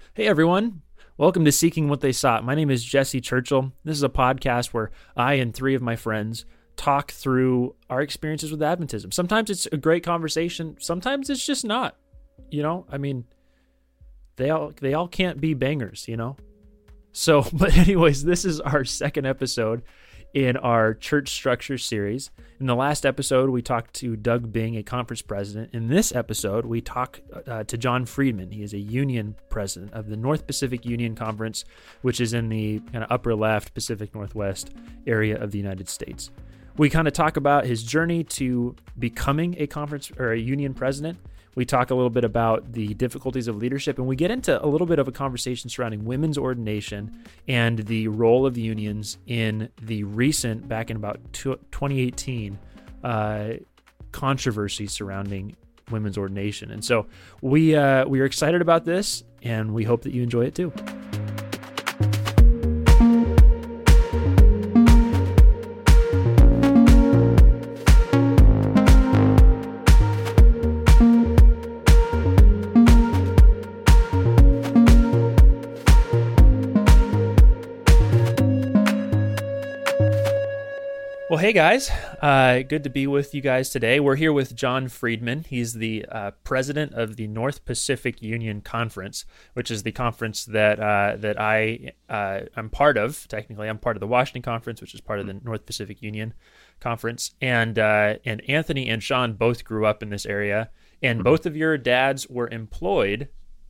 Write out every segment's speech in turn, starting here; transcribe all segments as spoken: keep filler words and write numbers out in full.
Hey everyone, welcome to Seeking What They Sought. My name is Jesse Churchill. This is a podcast where I and three of my friends talk through our experiences with Adventism. Sometimes it's a great conversation, sometimes it's just not. You know, I mean, they all they all can't be bangers, you know? So, but anyways, this is our second episode in our church structure series. In the last episode, we talked to Doug Bing, a conference president. In this episode, we talk uh, to John Friedman. He is a union president of the North Pacific Union Conference, which is in the kind of upper left Pacific Northwest area of the United States. We kind of talk about his journey to becoming a conference or a union president. We talk a little bit about the difficulties of leadership, and we get into a little bit of a conversation surrounding women's ordination and the role of unions in the recent, back in about twenty eighteen, uh, controversy surrounding women's ordination. And so we uh, we are excited about this, and we hope that you enjoy it too. Well, hey guys, uh, good to be with you guys today. We're here with John Friedman. He's the uh, president of the North Pacific Union Conference, which is the conference that uh, that I uh, I'm part of. Technically, I'm part of the Washington Conference, which is part of the North Pacific Union Conference. And uh, and Anthony and Sean both grew up in this area, and both of your dads were employed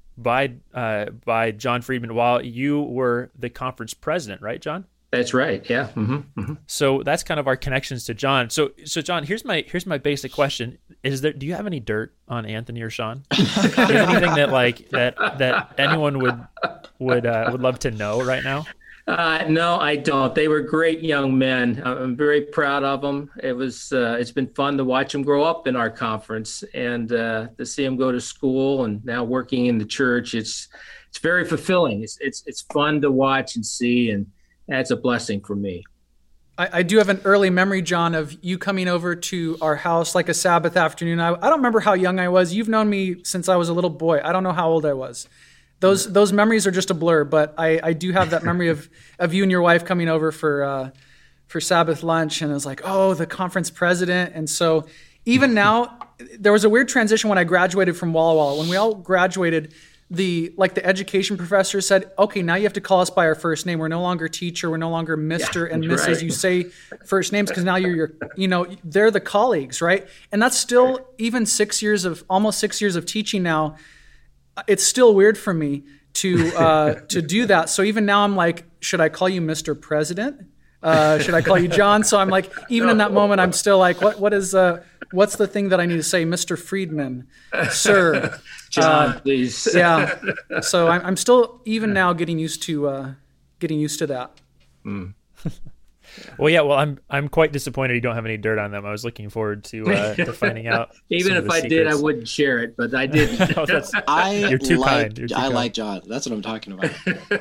by uh, by John Friedman while you were the conference president, right, John? That's right. Yeah. Mm-hmm. Mm-hmm. So that's kind of our connections to John. So, so John, here's my here's my basic question: Is there? Do you have any dirt on Anthony or Sean? Do you have anything that like that that anyone would would uh, would love to know right now? Uh, no, I don't. They were great young men. I'm very proud of them. It was uh, it's been fun to watch them grow up in our conference and uh, to see them go to school and now working in the church. It's it's very fulfilling. It's it's it's fun to watch and see, and that's a blessing for me. I, I do have an early memory, John, of you coming over to our house like a Sabbath afternoon. I, I don't remember how young I was. You've known me since I was a little boy. I don't know how old I was. Those those memories are just a blur, but I, I do have that memory of, of you and your wife coming over for uh, for Sabbath lunch, and it was like, oh, the conference president. And so even now, there was a weird transition when I graduated from Walla Walla. When we all graduated, the like the education professor said, okay, now you have to call us by our first name. We're no longer teacher. We're no longer Mister Yeah, and Missus Right. You say first names because now you're your, you know, they're the colleagues, right? And that's still, even six years of, almost six years of teaching now, it's still weird for me to uh, to do that. So even now I'm like, should I call you Mister President? Uh, should I call you John? So I'm like, even in that moment, I'm still like, what what is uh what's the thing that I need to say, Mister Friedman, sir? John, uh, please. Yeah. So I'm I'm still even now getting used to uh, getting used to that. Mm. Well, yeah. Well, I'm I'm quite disappointed you don't have any dirt on them. I was looking forward to uh, to finding out. Even if I secrets. did, I wouldn't share it, but I didn't. No, that's, I you're too like, kind. You're too I kind. like John. That's what I'm talking about.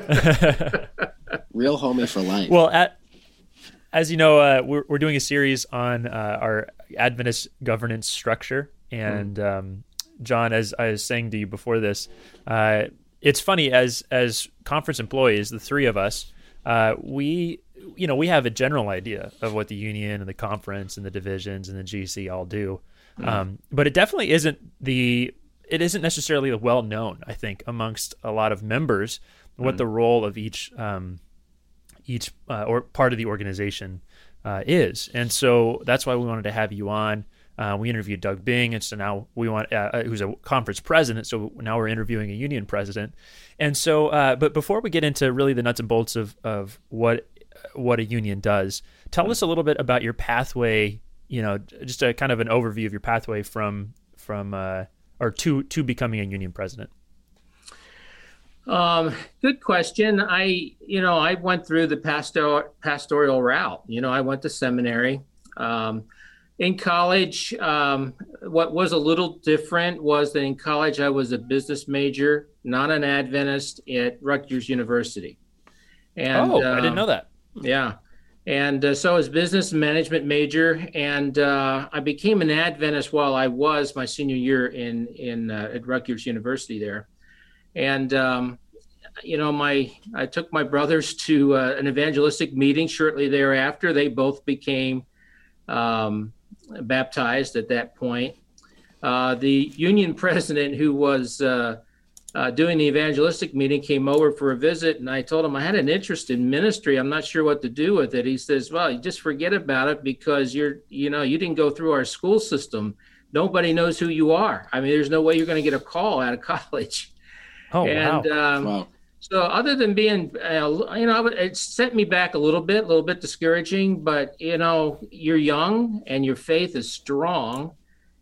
Real homie for life. Well, at, as you know, uh, we're we're doing a series on uh, our Adventist governance structure, and mm. um, John, as I was saying to you before this, uh, it's funny as as conference employees, the three of us, uh, we you know we have a general idea of what the union and the conference and the divisions and the G C all do, mm. um, but it definitely isn't the it isn't necessarily well known. I think amongst a lot of members what mm. the role of each um, each uh, or part of the organization uh, is. And so that's why we wanted to have you on. Uh, we interviewed Doug Bing, and so now we want, uh, who's a conference president, so now we're interviewing a union president. And so, uh, but before we get into really the nuts and bolts of, of what what a union does, tell us a little bit about your pathway, you know, just a kind of an overview of your pathway from, from uh, or to, to becoming a union president. Um, good question. I, you know, I went through the pastor, pastoral route. You know, I went to seminary. Um, in college, um, what was a little different was that in college I was a business major, not an Adventist, at Rutgers University. And, oh, uh, I didn't know that. Yeah. And uh, so I was business management major, and uh, I became an Adventist while I was my senior year in, in uh, at Rutgers University there. And um, you know, my I took my brothers to uh, an evangelistic meeting shortly thereafter. They both became um, baptized at that point. Uh, the union president who was uh, uh, doing the evangelistic meeting came over for a visit, and I told him I had an interest in ministry. I'm not sure what to do with it. He says, well, you just forget about it because you're, you know, you didn't go through our school system. Nobody knows who you are. I mean, there's no way you're going to get a call out of college. Oh, and, wow. Um, Wow. So other than being, uh, you know, it set me back a little bit, a little bit discouraging, but, you know, you're young and your faith is strong.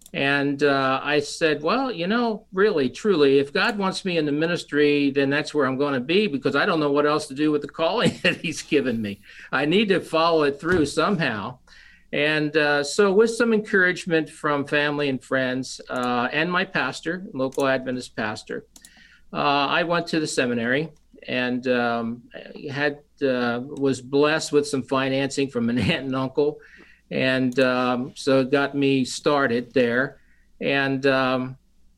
And uh, I said, well, you know, really, truly, if God wants me in the ministry, then that's where I'm going to be, because I don't know what else to do with the calling that he's given me. I need to follow it through somehow. And uh, so with some encouragement from family and friends uh, and my pastor, local Adventist pastor, uh, I went to the seminary and um, had uh, was blessed with some financing from an aunt and uncle. And um, so it got me started there. And um,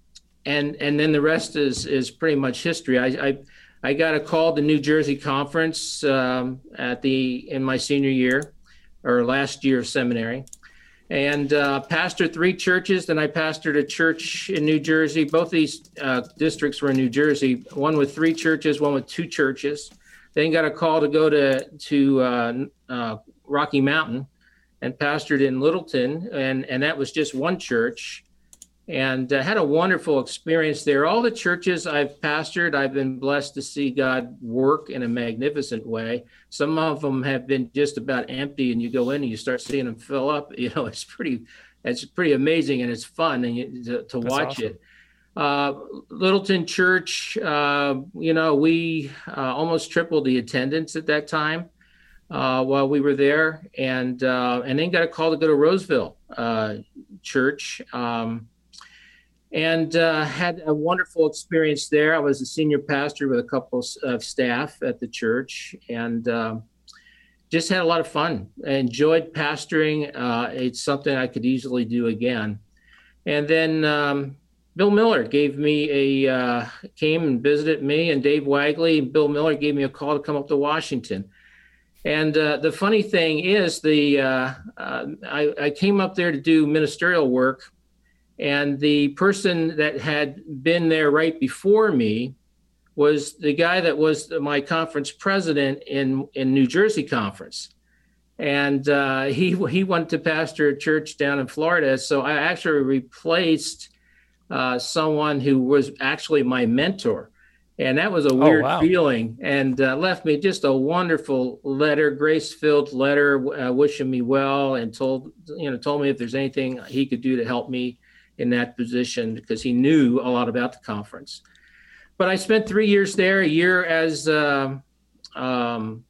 and and then the rest is is pretty much history. I I, I got a call to New Jersey Conference um, at the in my senior year or last year of seminary, and uh, pastored three churches. Then I pastored a church in New Jersey. Both these uh, districts were in New Jersey, one with three churches, one with two churches. Then got a call to go to, to uh, uh, Rocky Mountain and pastored in Littleton, and, and that was just one church. And uh, had a wonderful experience there. All the churches I've pastored, I've been blessed to see God work in a magnificent way. Some of them have been just about empty, and you go in and you start seeing them fill up. You know, it's pretty, it's pretty amazing, and it's fun and you, to, to watch awesome. it. Uh, Littleton Church, uh, you know, we uh, almost tripled the attendance at that time uh, while we were there, and uh, and then got a call to go to Roseville uh, Church. Um, And uh, had a wonderful experience there. I was a senior pastor with a couple of staff at the church, and um, just had a lot of fun. I enjoyed pastoring. Uh, it's something I could easily do again. And then um, Bill Miller gave me a uh, came and visited me, and Dave Wagley and Bill Miller gave me a call to come up to Washington. And uh, the funny thing is, the uh, uh, I, I came up there to do ministerial work. And the person that had been there right before me was the guy that was my conference president in, in New Jersey Conference. And uh, he he went to pastor a church down in Florida. So I actually replaced uh, someone who was actually my mentor. And that was a weird oh, wow. feeling, and uh, left me just a wonderful letter, grace-filled letter, uh, wishing me well, and told, you know, told me if there's anything he could do to help me in that position, because he knew a lot about the conference. But I spent three years there, a year as uh, um,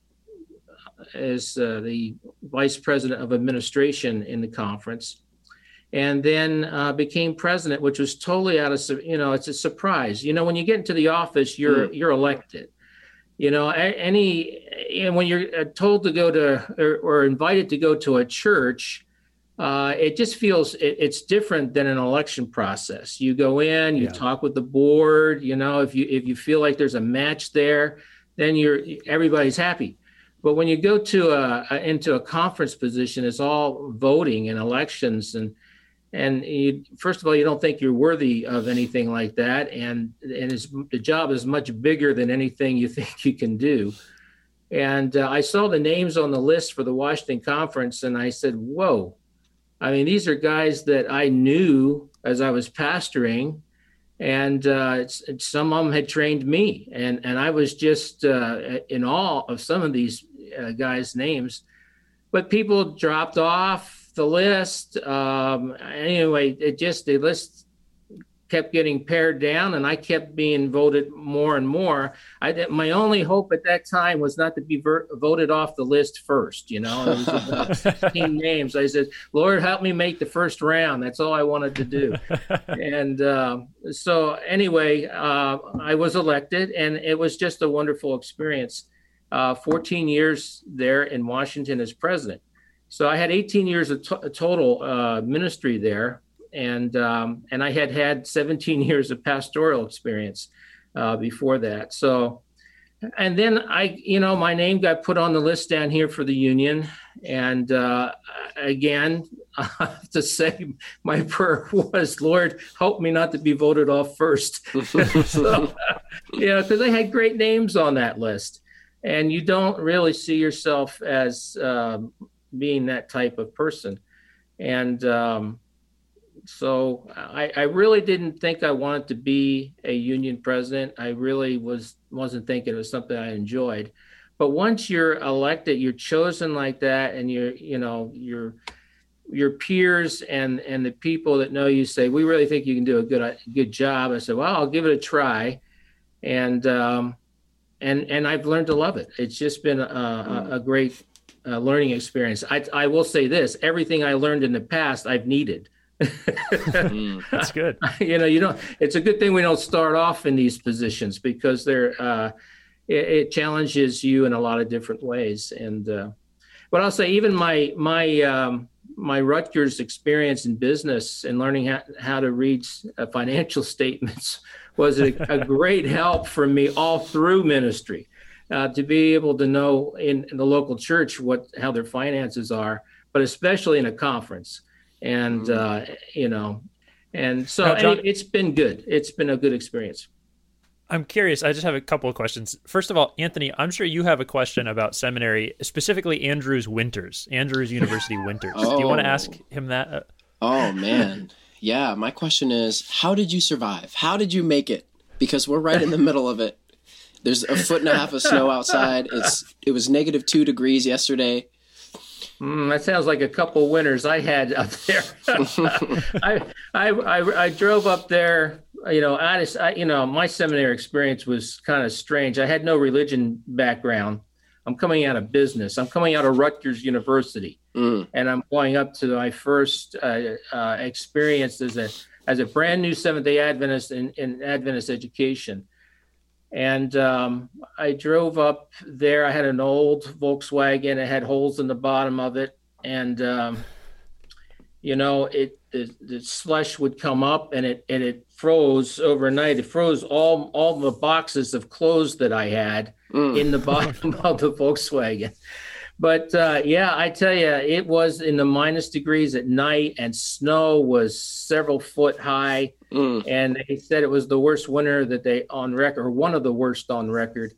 as uh, the vice president of administration in the conference, and then uh, became president, which was totally out of, you know, it's a surprise. You know, when you get into the office, you're mm. you're elected. You know, any, and when you're told to go to or, or invited to go to a church, Uh, it just feels it, it's different than an election process. You go in, you yeah. talk with the board. You know, if you if you feel like there's a match there, then you're everybody's happy. But when you go to a, a into a conference position, it's all voting and elections, and and you, first of all, you don't think you're worthy of anything like that, and and it's, the job is much bigger than anything you think you can do. And uh, I saw the names on the list for the Washington Conference, and I said, "Whoa." I mean, these are guys that I knew as I was pastoring, and uh, it's, it's, some of them had trained me, and and I was just uh, in awe of some of these uh, guys' names. But people dropped off the list. Um, anyway, it just the list kept getting pared down, and I kept being voted more and more. I, my only hope at that time was not to be ver- voted off the list first. You know, it was about sixteen names. I said, Lord, help me make the first round. That's all I wanted to do. and uh, so anyway, uh, I was elected, and it was just a wonderful experience. Uh, fourteen years there in Washington as president. So I had eighteen years of to- total uh, ministry there. And um, and I had had seventeen years of pastoral experience uh, before that. So and then I, you know, my name got put on the list down here for the union. And uh, again, I have to say, my prayer was, Lord, help me not to be voted off first. So, you know, because they had great names on that list. And you don't really see yourself as um, being that type of person. And um, so I, I really didn't think I wanted to be a union president. I really was, wasn't thinking it was something I enjoyed. But once you're elected, you're chosen like that, and you're, you know, your your peers and and the people that know you say, we really think you can do a good good job. I said, well, I'll give it a try, and um, and and I've learned to love it. It's just been a, a, a great uh, learning experience. I I will say this: everything I learned in the past, I've needed. That's good. You know, you don't. It's a good thing we don't start off in these positions, because they're. Uh, it, it challenges you in a lot of different ways. And uh, but I'll say, even my my um, my Rutgers experience in business and learning how, how to read uh, financial statements was a, a great help for me all through ministry. Uh, to be able to know in, in the local church what how their finances are, but especially in a conference. And, uh, you know, and so now, John, it, it's been good. It's been a good experience. I'm curious. I just have a couple of questions. First of all, Anthony, I'm sure you have a question about seminary, specifically Andrews Winters, Andrews University Winters. Oh. Do you want to ask him that? Oh, man. Yeah. My question is, how did you survive? How did you make it? Because we're right in the middle of it. There's a foot and a half of snow outside. It's It was negative two degrees yesterday. Mm, that sounds like a couple winters I had up there. I, I, I, I drove up there, you know, I just, I, you know, my seminary experience was kind of strange. I had no religion background. I'm coming out of business. I'm coming out of Rutgers University, mm. and I'm going up to my first uh, uh, experience as a, as a brand new Seventh-day Adventist in, in Adventist education. And um, I drove up there. I had an old Volkswagen. It had holes in the bottom of it. And, um, you know, it the, the slush would come up, and it and it froze overnight. It froze all, all the boxes of clothes that I had mm. in the bottom of the Volkswagen. But, uh, yeah, I tell you, it was in the minus degrees at night, and snow was several foot high. Mm. And they said it was the worst winter that they on record, or one of the worst on record.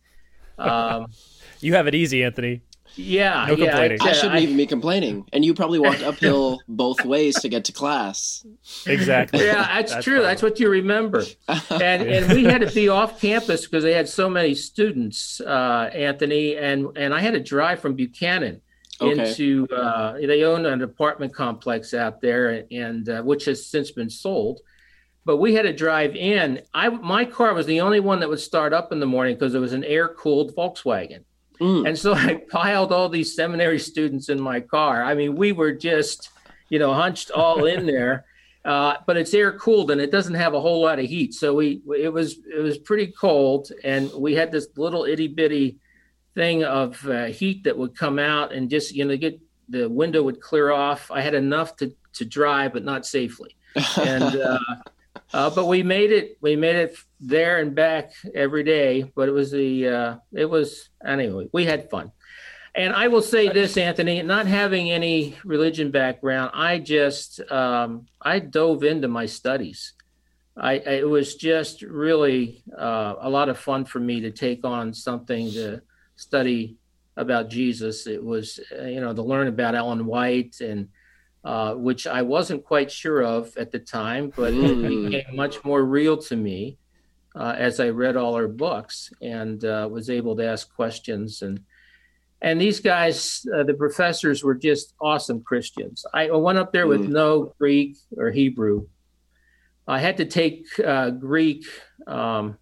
Um, you have it easy, Anthony. Yeah. No yeah, complaining. I, I shouldn't I, even be complaining. And you probably walked uphill both ways to get to class. Exactly. Yeah, that's, that's true. Probably. That's what you remember. And and we had to be off campus because they had so many students, uh, Anthony, and, and I had to drive from Buchanan okay. into, uh, they own an apartment complex out there, and uh, which has since been sold. But we had to drive in. I My car was the only one that would start up in the morning because it was an air-cooled Volkswagen. Mm. And so I piled all these seminary students in my car. I mean, we were just, you know, hunched all in there. Uh, but it's air-cooled, and it doesn't have a whole lot of heat. So we it was it was pretty cold, and we had this little itty-bitty thing of uh, heat that would come out, and just, you know, get the window would clear off. I had enough to, to drive, but not safely. And uh Uh, but we made it. We made it there and back every day. But it was the. Uh, it was anyway. We had fun, and I will say this, Anthony. Not having any religion background, I just um, I dove into my studies. I, I it was just really uh, a lot of fun for me to take on something to study about Jesus. It was uh, you know to learn about Ellen White and. Uh, which I wasn't quite sure of at the time, but mm. it became much more real to me uh, as I read all her books and uh, was able to ask questions. And and these guys, uh, the professors, were just awesome Christians. I went up there mm. with no Greek or Hebrew. I had to take uh, Greek. Um,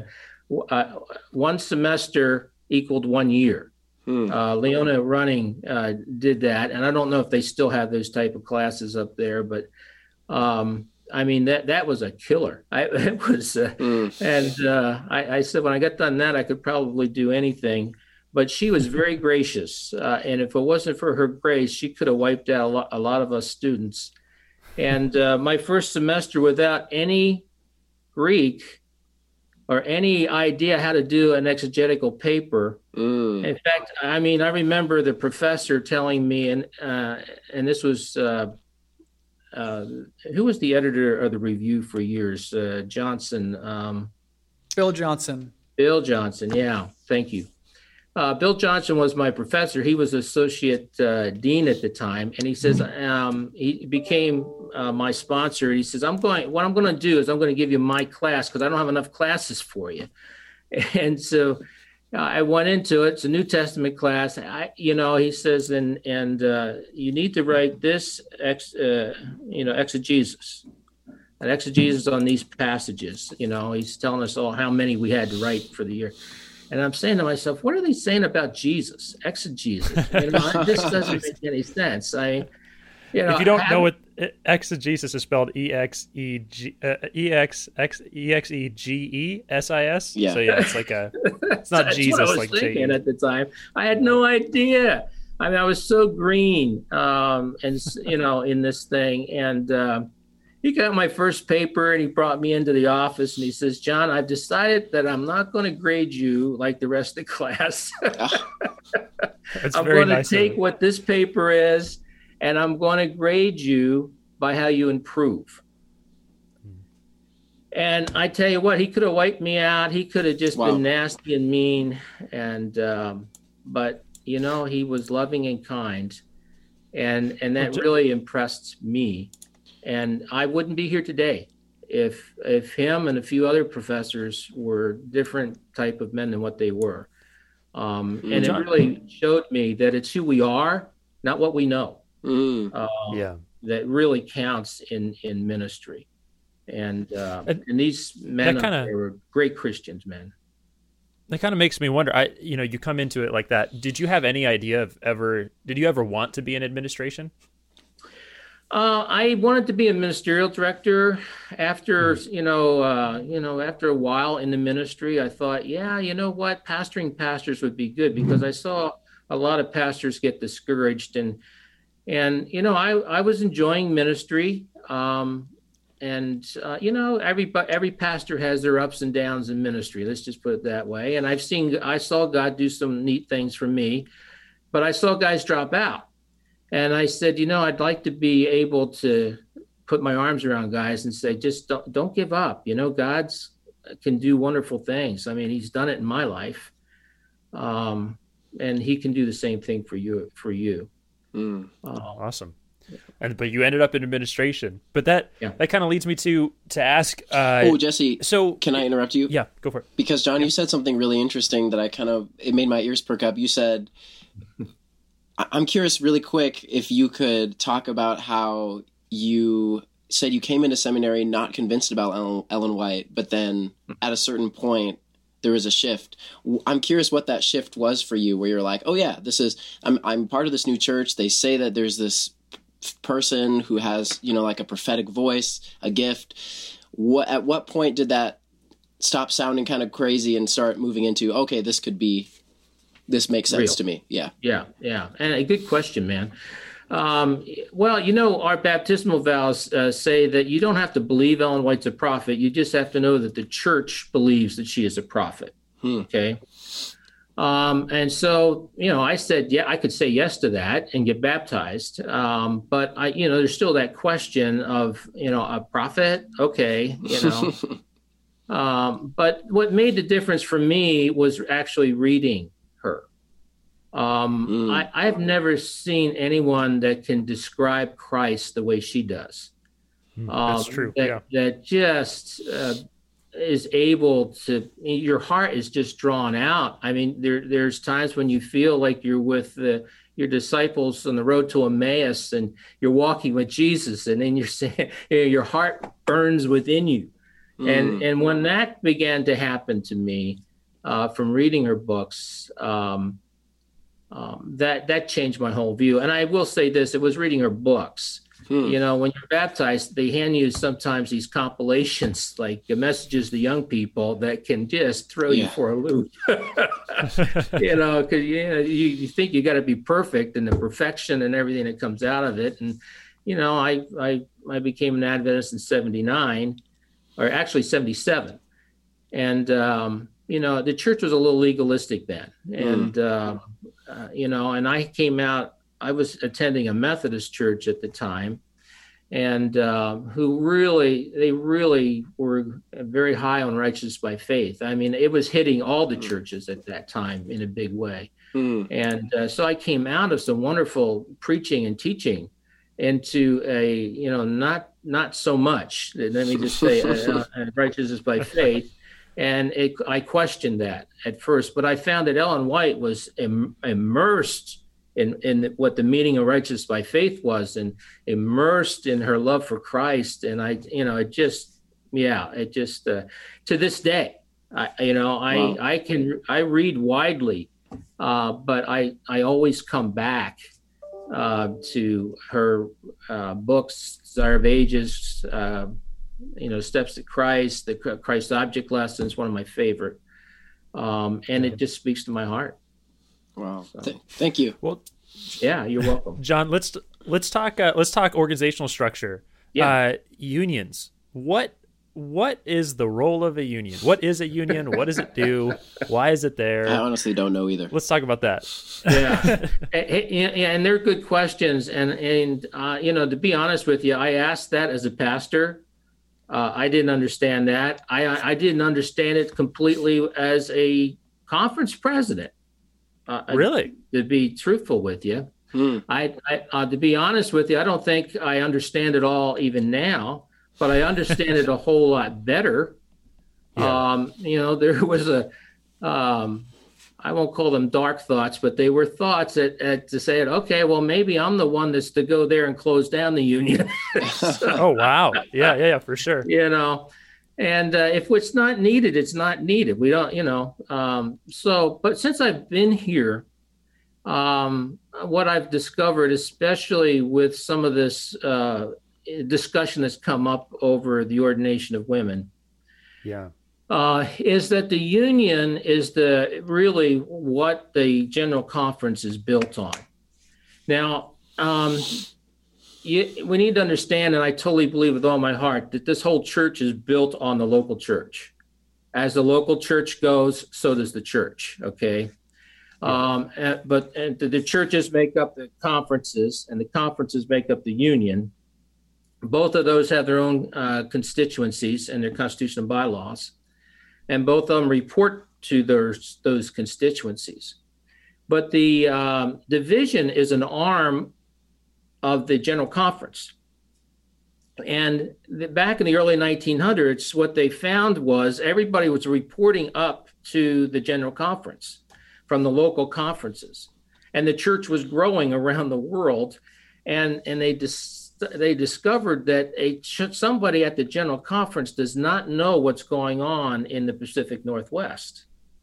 uh, one semester equaled one year. Uh, Leona Running uh, did that, and I don't know if they still have those type of classes up there, but um, I mean that that was a killer. I, it was, uh, mm. and uh, I, I said when I got done that I could probably do anything, but she was very gracious, uh, and if it wasn't for her grace, she could have wiped out a lot, a lot of us students. And uh, my first semester without any Greek, or any idea how to do an exegetical paper. Mm. In fact, I mean, I remember the professor telling me, and uh, and this was uh, uh, who was the editor of the review for years? Uh, Johnson. Um, Bill Johnson. Bill Johnson. Yeah, thank you. Uh, Bill Johnson was my professor. He was associate uh, dean at the time, and he says um, he became uh, my sponsor. He says, "I'm going. What I'm going to do is I'm going to give you my class because I don't have enough classes for you." And so uh, I went into it. It's a New Testament class. I, you know, he says, and and uh, you need to write this, ex, uh, you know, exegesis, an exegesis on these passages. You know, he's telling us all how many we had to write for the year. And I'm saying to myself, what are they saying about Jesus? Exegesis. You know, this doesn't make any sense. I, you know, if you don't have, know what exegesis is spelled, E X E G uh, E X X E X E G E S I S. Yeah. So yeah, it's like a, it's not that's Jesus what I was like thinking J E. at the time. I had no idea. I mean, I was so green, um, and you know, in this thing, and. Uh, He got my first paper and he brought me into the office and he says, "John, I've decided that I'm not going to grade you like the rest of the class. It's I'm very going to nice of take him. what this paper is and I'm going to grade you by how you improve." And I tell you what, he could have wiped me out. He could have just Wow. been nasty and mean. And, um, but, you know, he was loving and kind. And, and that really impressed me. And I wouldn't be here today if if him and a few other professors were different type of men than what they were. Um, and John- it really showed me that it's who we are, not what we know, Mm. uh, Yeah. that really counts in, in ministry. And uh, And and these men that up kinda- there were great Christians, man. That kind of makes me wonder. I, you know, you come into it like that. Did you have any idea of ever? Did you ever want to be in administration? Uh, I wanted to be a ministerial director. After you know, uh, you know, after a while in the ministry, I thought, yeah, you know what, pastoring pastors would be good because I saw a lot of pastors get discouraged, and and you know, I I was enjoying ministry, um, and uh, you know, every every pastor has their ups and downs in ministry. Let's just put it that way. And I've seen, I saw God do some neat things for me, but I saw guys drop out. And I said, you know, I'd like to be able to put my arms around guys and say, just don't, don't give up. You know, God's can do wonderful things. I mean, he's done it in my life. Um, and he can do the same thing for you, for you. Mm. Uh, Awesome. And but you ended up in administration. But that Yeah. that kind of leads me to to ask. Uh, Oh, Jesse, so can I interrupt you? yeah, go for it. Because John, you said something really interesting that I kind of, it made my ears perk up. You said, I- I'm curious really quick if you could talk about how you said you came into seminary not convinced about Ellen, Ellen White, but then at a certain point there was a shift. W- I'm curious what that shift was for you, where you're like, oh yeah, this is, I'm, I'm part of this new church. They say that there's this person who has, you know, like a prophetic voice, a gift. What, at what point did that stop sounding kind of crazy and start moving into, okay, this could be, this makes sense Real. to me? Yeah. Yeah, yeah. And a good question, man. Um, well, you know, our baptismal vows uh, say that you don't have to believe Ellen White's a prophet. You just have to know that the church believes that she is a prophet. Hmm. Okay. Um, and so, you know, I said, yeah, I could say yes to that and get baptized. Um, but I, you know, there's still that question of, you know, a prophet. Okay. You know, um, but what made the difference for me was actually reading her. Um, Mm. I, I've never seen anyone that can describe Christ the way she does. That's Um, true. That, Yeah. that just uh, is able to, your heart is just drawn out. I mean, there there's times when you feel like you're with the, your disciples on the road to Emmaus and you're walking with Jesus, and then you're saying, you know, your heart burns within you. And Mm. and when that began to happen to me uh, from reading her books, um, um, that that changed my whole view. And I will say this: it was reading her books. Hmm. You know, when you're baptized, they hand you sometimes these compilations, like the messages to young people, that can just throw you Yeah. for a loop. You know, because you know you, you think you got to be perfect, and the perfection and everything that comes out of it. And you know, I I I became an Adventist in seventy-nine, or actually seventy-seven. And, um, you know, the church was a little legalistic then. And, mm. uh, uh, you know, and I came out, I was attending a Methodist church at the time, and uh, who really, they really were very high on righteousness by faith. I mean, it was hitting all the churches at that time in a big way. Mm. And uh, so I came out of some wonderful preaching and teaching into a, you know, not not so much, let me just say, uh, uh, righteousness by faith. And it, I questioned that at first, but I found that Ellen White was im- immersed in, in what the meaning of righteousness by faith was, and immersed in her love for Christ. And I, you know, it just, yeah, it just, uh, to this day, I, you know, I, wow. I can, I read widely, uh, but I, I always come back uh, to her uh, books, Desire of Ages, uh, you know, Steps to Christ, the Christ Object Lessons, one of my favorite. Um, and it just speaks to my heart. Wow. So. Th- thank you. Well, yeah, you're welcome. John, let's, let's talk, uh, let's talk organizational structure. Yeah. Uh, unions. What, what is the role of a union? What is a union? What does it do? Why is it there? I honestly don't know either. Let's talk about that. Yeah. Yeah. And they're good questions. And, and, uh, you know, to be honest with you, I asked that as a pastor. Uh, I didn't understand that. I, I didn't understand it completely as a conference president. Uh, really? To be truthful with you, hmm. I, I uh, to be honest with you, I don't think I understand it all even now, but I understand it a whole lot better. Yeah. Um, you know, there was a, um, I won't call them dark thoughts, but they were thoughts that, at, to say, okay, well, maybe I'm the one that's to go there and close down the union. So, oh, wow. Yeah, yeah, yeah, for sure. You know, and uh, if it's not needed, it's not needed. We don't, you know, um, so, but since I've been here, um, what I've discovered, especially with some of this uh, discussion that's come up over the ordination of women. Yeah. Uh, is that the union is the really what the General Conference is built on. Now, um, you, we need to understand, and I totally believe with all my heart, that this whole church is built on the local church. As the local church goes, so does the church, okay? Yeah. Um, and, but and the churches make up the conferences, and the conferences make up the union. Both of those have their own uh, constituencies and their constitutional bylaws. And both of them report to those, those constituencies. But the um, division is an arm of the General Conference. And the, back in the early nineteen hundreds, what they found was everybody was reporting up to the General Conference from the local conferences. And the church was growing around the world. And, and they dis- they discovered that a somebody at the General Conference does not know what's going on in the Pacific Northwest.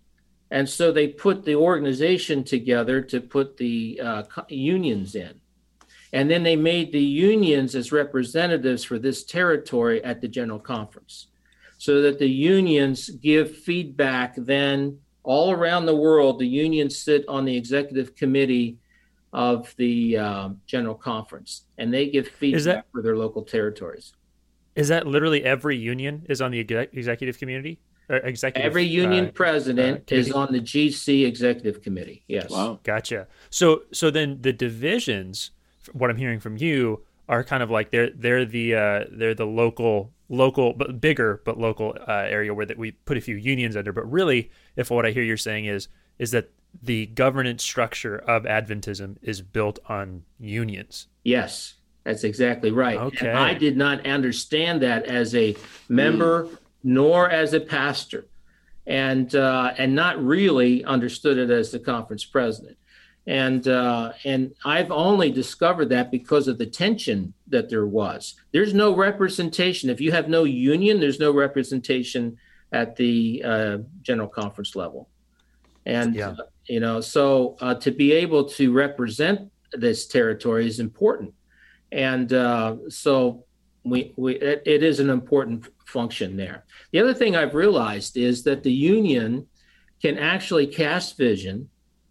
And so they put the organization together to put the uh, unions in. And then they made the unions as representatives for this territory at the General Conference, so that the unions give feedback. Then all around the world, the unions sit on the executive committee of the uh, General Conference, and they give feedback that, for their local territories. Is that literally every union is on the exec- executive community? Or executive, every union uh, president uh, is on the G C executive committee. Yes. Wow. Gotcha. So, so then the divisions, what I'm hearing from you, are kind of like they're they're the uh, they're the local local but bigger but local uh, area where that we put a few unions under. But really, if what I hear you're saying is is that the governance structure of Adventism is built on unions. Yes, that's exactly right. Okay. And I did not understand that as a member mm. nor as a pastor, and uh, and not really understood it as the conference president. And uh, and I've only discovered that because of the tension that there was. There's no representation. If you have no union, there's no representation at the uh, General Conference level. And, yeah. uh, you know, so uh, to be able to represent this territory is important. And uh, so we, we it, it is an important function there. The other thing I've realized is that the union can actually cast vision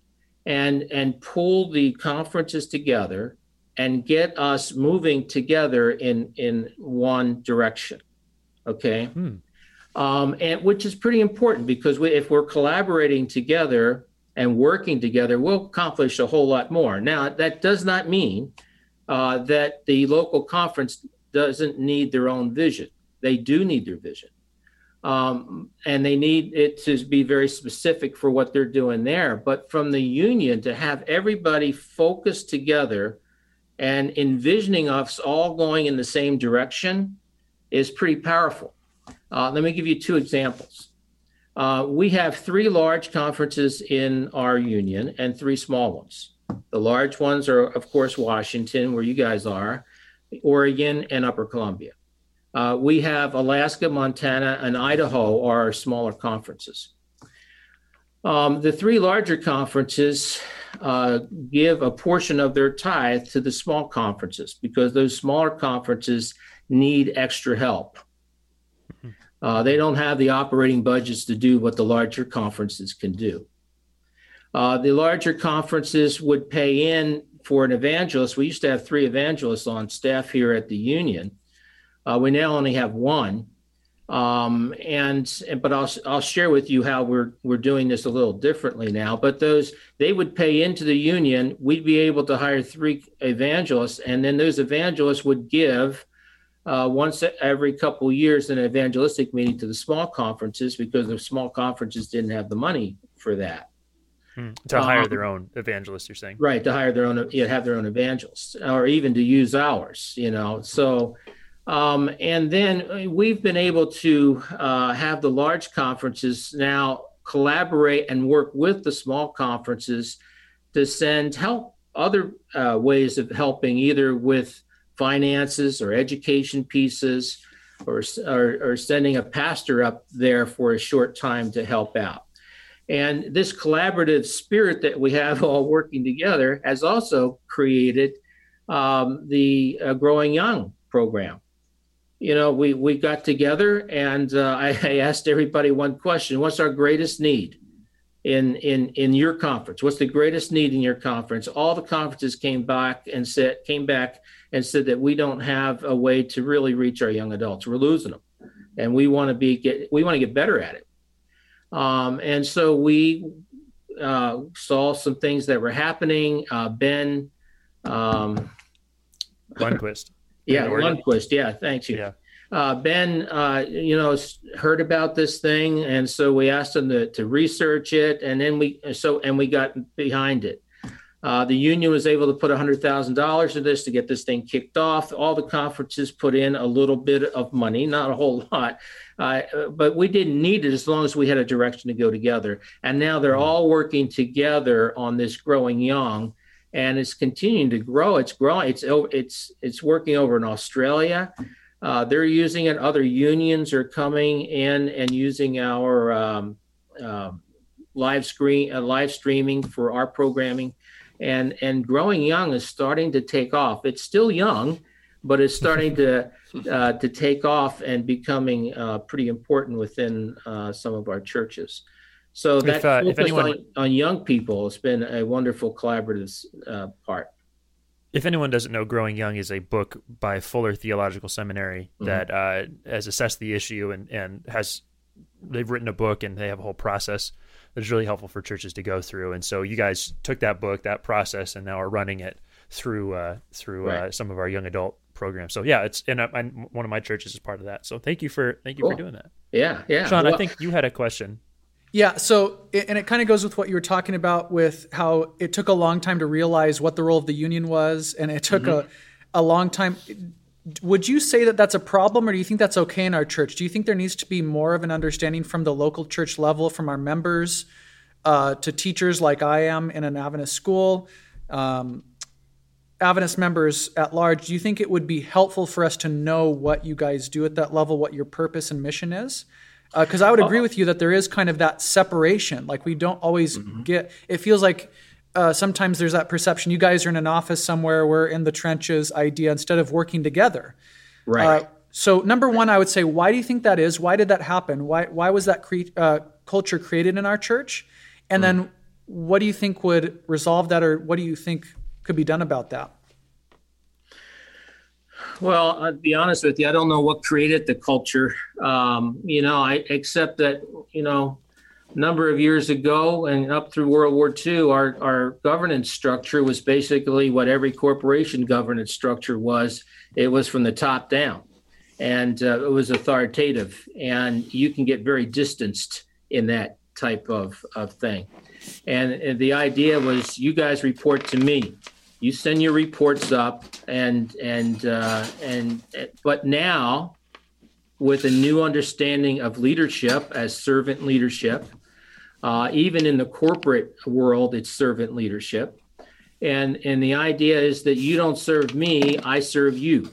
and and pull the conferences together and get us moving together in, in one direction. Okay. Hmm. um, and which is pretty important because we, if we're collaborating together and working together, we'll accomplish a whole lot more. Now, that does not mean uh, that the local conference doesn't need their own vision. They do need their vision. Um, and they need it to be very specific for what they're doing there. But from the union, to have everybody focused together and envisioning us all going in the same direction is pretty powerful. Uh, let me give you two examples. Uh, we have three large conferences in our union and three small ones. The large ones are, of course, Washington, where you guys are, Oregon, and Upper Columbia. Uh, we have Alaska, Montana, and Idaho are our smaller conferences. Um, the three larger conferences uh, give a portion of their tithe to the small conferences because those smaller conferences need extra help. Uh, they don't have the operating budgets to do what the larger conferences can do. Uh, the larger conferences would pay in for an evangelist. We used to have three evangelists on staff here at the union. Uh, we now only have one, um, and but I'll I'll share with you how we're we're doing this a little differently now. But those they would pay into the union. We'd be able to hire three evangelists, and then those evangelists would give uh, once every couple of years an evangelistic meeting to the small conferences because the small conferences didn't have the money for that. Hmm. To hire um, their own evangelists, you're saying? Right, to hire their own, yeah, have their own evangelists, or even to use ours. You know, so. Um, and then we've been able to uh, have the large conferences now collaborate and work with the small conferences to send help, other uh, ways of helping, either with finances or education pieces, or, or, or sending a pastor up there for a short time to help out. And this collaborative spirit that we have all working together has also created um, the uh, Growing Young program. You know, we, we got together and uh, I, I asked everybody one question. What's our greatest need in, in, in your conference? What's the greatest need in your conference? All the conferences came back and said, came back and said that we don't have a way to really reach our young adults. We're losing them. And we want to be, get, we want to get better at it. Um, and so we uh, saw some things that were happening. Uh, Ben, um, Lundquist. Yeah, Lundquist. Yeah, thanks you. Yeah. Uh, Ben, uh, you know, heard about this thing, and so we asked him to, to research it, and then we so and we got behind it. Uh, the union was able to put one hundred thousand dollars into this to get this thing kicked off. All the conferences put in a little bit of money, not a whole lot, uh, but we didn't need it as long as we had a direction to go together. And now they're all working together on this Growing Young. And it's continuing to grow. It's growing. It's it's it's working over in Australia. Uh, they're using it. Other unions are coming in and using our um, uh, live screen, uh, live streaming for our programming. And and Growing Young is starting to take off. It's still young, but it's starting to uh, to take off and becoming uh, pretty important within uh, some of our churches. So that if, uh, if anyone, on, on young people has been a wonderful collaborative uh, part. If anyone doesn't know, Growing Young is a book by Fuller Theological Seminary mm-hmm. that uh, has assessed the issue and, and has they've written a book and they have a whole process that is really helpful for churches to go through. And so you guys took that book, that process, and now are running it through uh, through right. uh, some of our young adult programs. So yeah, it's and, uh, and one of my churches is part of that. So thank you for thank you cool. for doing that. Yeah, yeah. Sean, well, I think you had a question. Yeah, so, and it kind of goes with what you were talking about with how it took a long time to realize what the role of the union was, and it took mm-hmm. a, a long time. Would you say that that's a problem, or do you think that's okay in our church? Do you think there needs to be more of an understanding from the local church level, from our members uh, to teachers like I am in an Adventist school, um, Adventist members at large? Do you think it would be helpful for us to know what you guys do at that level, what your purpose and mission is? Because uh, I would agree with you that there is kind of that separation. Like we don't always mm-hmm. get, it feels like uh, sometimes there's that perception. You guys are in an office somewhere, we're in the trenches idea instead of working together. Right. Uh, so number one, I would say, why do you think that is? Why did that happen? Why why was that cre- uh, culture created in our church? And mm. then what do you think would resolve that, or what do you think could be done about that? Well, I'll be honest with you. I don't know what created the culture. Um, you know, I except that, you know, a number of years ago and up through World War Two, our, our governance structure was basically what every corporation governance structure was. It was from the top down, and uh, it was authoritative, and you can get very distanced in that type of, of thing. And, and the idea was, you guys report to me. You send your reports up, and and uh, and but now, with a new understanding of leadership as servant leadership, uh, even in the corporate world, it's servant leadership, and and the idea is that you don't serve me, I serve you.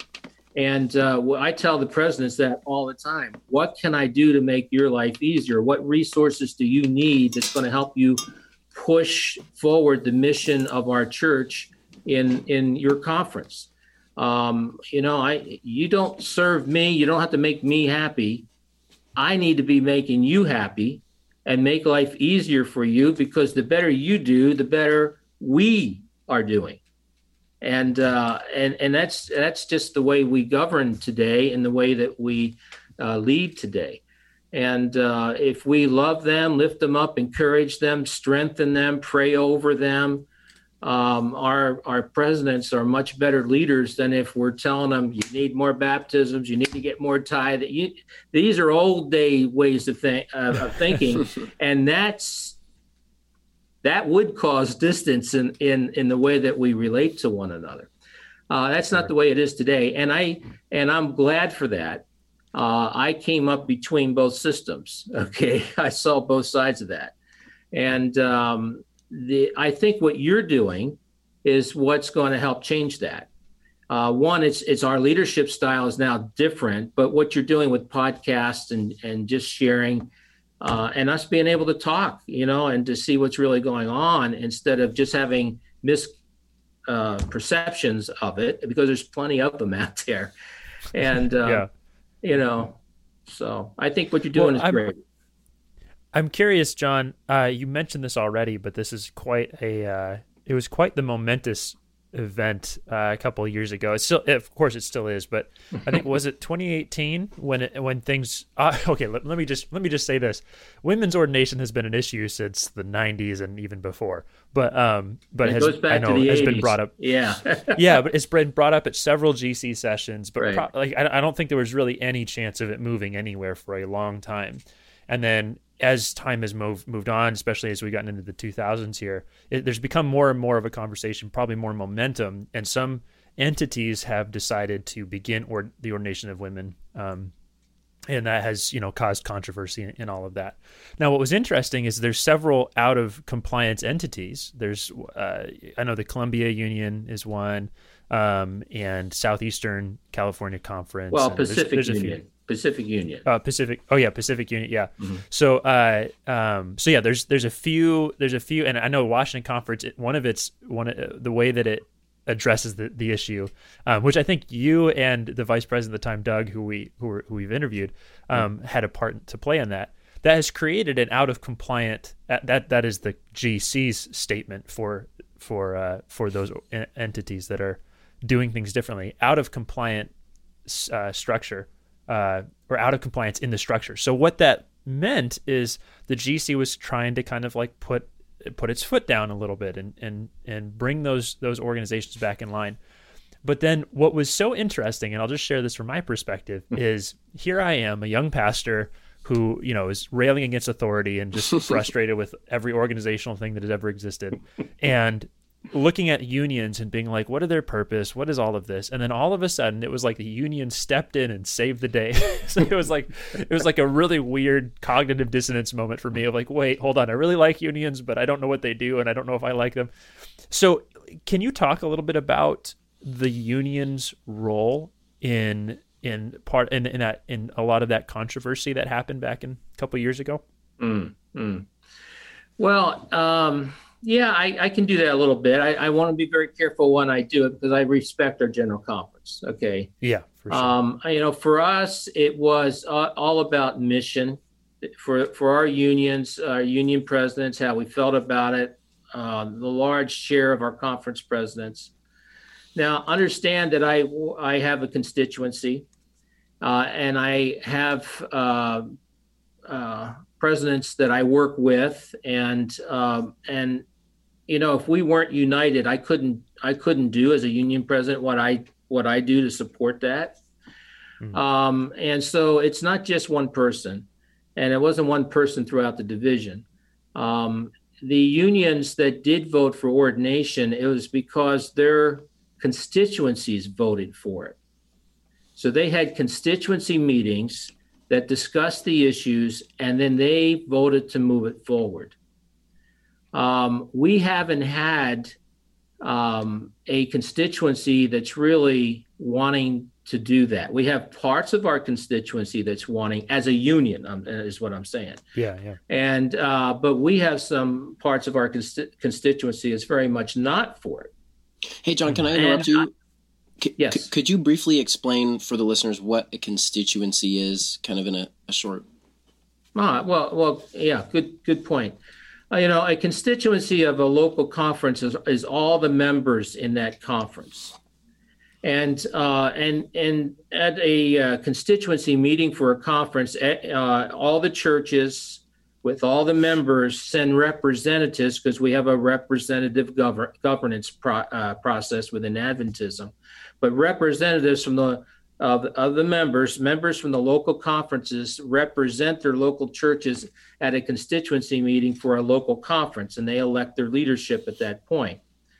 And uh, I tell the presidents that all the time. What can I do to make your life easier? What resources do you need that's going to help you push forward the mission of our church in in your conference? Um, you know, I you don't serve me. You don't have to make me happy. I need to be making you happy and make life easier for you, because the better you do, the better we are doing. And uh, and and that's that's just the way we govern today, and the way that we uh, lead today. And uh, if we love them, lift them up, encourage them, strengthen them, pray over them, um, our our presidents are much better leaders than if we're telling them, you need more baptisms, you need to get more tithe. You, these are old day ways of, think, uh, of thinking, and that's that would cause distance in, in, in the way that we relate to one another. Uh, that's not the way it is today, and I and I'm glad for that. Uh, I came up between both systems. Okay, I saw both sides of that, and um, the I think what you're doing is what's going to help change that. Uh, one, it's it's our leadership style is now different, but what you're doing with podcasts and and just sharing, uh, and us being able to talk, you know, and to see what's really going on instead of just having misperceptions uh, of it, because there's plenty of them out there, and. Uh, yeah. You know, so I think what you're doing well, is I'm, great. I'm curious, John, uh, you mentioned this already, but this is quite a, uh, it was quite the momentous event uh, a couple of years ago. It's still, of course it still is, but I think, was it twenty eighteen when it, when things, uh, okay, let, let me just, let me just say this. Women's ordination has been an issue since the nineties and even before, but, um, but it has, goes back I know, to the has eighties. been brought up. Yeah. yeah, but it's been brought up at several G C sessions, but right. pro- like, I, I don't think there was really any chance of it moving anywhere for a long time. And then as time has moved moved on, especially as we gotten into the two thousands here, it, there's become more and more of a conversation, probably more momentum, and some entities have decided to begin or the ordination of women, um, and that has, you know, caused controversy in, in all of that. Now, what was interesting is there's several out of compliance entities. There's, uh, I know the Columbia Union is one, um, and Southeastern California Conference. Well, and Pacific there's, there's Union. Pacific Union. Uh, Pacific. Oh yeah, Pacific Union. Yeah. Mm-hmm. So, uh, um, so yeah, there's there's a few there's a few, and I know Washington Conference. It, one of its one uh, the way that it addresses the the issue, um, which I think you and the vice president at the time, Doug, who we who, were, who we've interviewed, um, mm-hmm. had a part to play in that. That has created an out of compliant. Uh, that that is the G C's statement for for uh, for those entities that are doing things differently, out of compliant uh, structure. Uh, or out of compliance in the structure. So what that meant is the G C was trying to kind of like put put its foot down a little bit and and and bring those those organizations back in line. But then what was so interesting, and I'll just share this from my perspective, is here I am, a young pastor who, you know, is railing against authority and just frustrated with every organizational thing that has ever existed, and looking at unions and being like, what are their purpose? What is all of this? And then all of a sudden it was like the union stepped in and saved the day. So it was like, it was like a really weird cognitive dissonance moment for me of like, wait, hold on. I really like unions, but I don't know what they do. And I don't know if I like them. So can you talk a little bit about the union's role in, in part in, in that, in a lot of that controversy that happened back in a couple of years ago? Mm, mm. Well, um, Yeah, I, I can do that a little bit. I, I want to be very careful when I do it because I respect our general conference. Okay. Yeah, for sure. Um, you know, for us, it was uh, all about mission. For for our unions, our union presidents, how we felt about it, uh, the large share of our conference presidents. Now, understand that I I have a constituency, uh, and I have uh, uh, presidents that I work with, and um, and you know, if we weren't united, I couldn't I couldn't do as a union president what I what I do to support that. Mm-hmm. Um, and so it's not just one person, and it wasn't one person throughout the division. Um, the unions that did vote for ordination, it was because their constituencies voted for it. So they had constituency meetings that discussed the issues, and then they voted to move it forward. Um, we haven't had um, a constituency that's really wanting to do that. We have parts of our constituency that's wanting, as a union, um, is what I'm saying. Yeah, yeah. And uh, but we have some parts of our consti- constituency that's very much not for it. Hey, John, can I interrupt and you? I, C- yes. C- could you briefly explain for the listeners what a constituency is, kind of in a, a short? Ah, well, well, yeah, good, good point. Uh, you know, a constituency of a local conference is, is all the members in that conference. And uh, and and at a uh, constituency meeting for a conference, uh, all the churches with all the members send representatives, because we have a representative govern- governance pro- uh, process within Adventism. But representatives from the of, of the members, members from the local conferences represent their local churches at a constituency meeting for a local conference, and they elect their leadership at that point.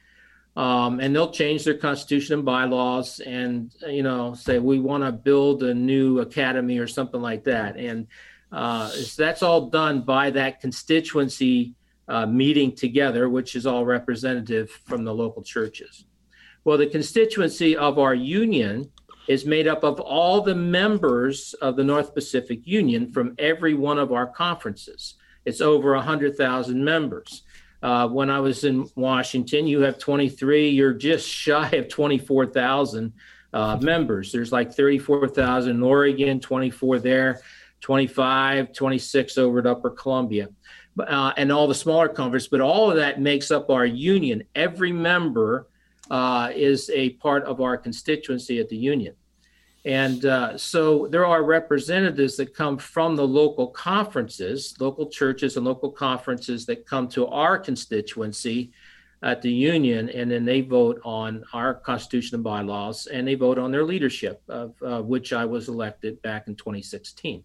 Um, and they'll change their constitution and bylaws and, you know, say, we want to build a new academy or something like that. And uh, so that's all done by that constituency uh, meeting together, which is all representative from the local churches. Well, the constituency of our union is made up of all the members of the North Pacific Union from every one of our conferences. It's over one hundred thousand members. Uh, when I was in Washington, you have twenty-three, you're just shy of twenty-four thousand uh, members. There's like thirty-four thousand in Oregon, twenty-four there, twenty-five, twenty-six over at Upper Columbia, uh, and all the smaller conferences. But all of that makes up our union. Every member uh, is a part of our constituency at the union. And uh, so there are representatives that come from the local conferences, local churches and local conferences that come to our constituency at the union, and then they vote on our constitution and bylaws, and they vote on their leadership, of uh, which I was elected back in twenty sixteen.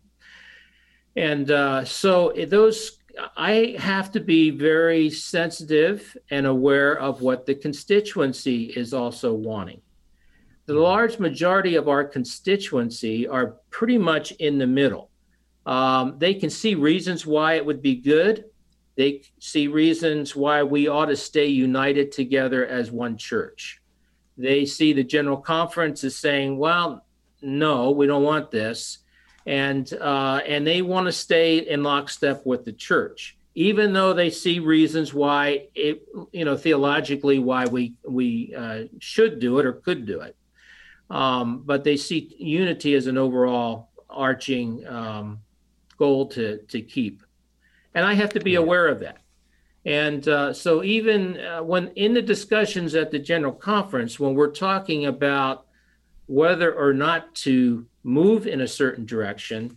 And uh, so those, I have to be very sensitive and aware of what the constituency is also wanting. The large majority of our constituency are pretty much in the middle. Um, they can see reasons why it would be good. They see reasons why we ought to stay united together as one church. They see the General Conference as saying, well, no, we don't want this. And, uh, and they want to stay in lockstep with the church, even though they see reasons why it, you know, theologically, why we, we uh, should do it or could do it. Um, but they see unity as an overall arching um, goal to, to keep. And I have to be aware of that. And uh, so even uh, when in the discussions at the General Conference, when we're talking about whether or not to move in a certain direction,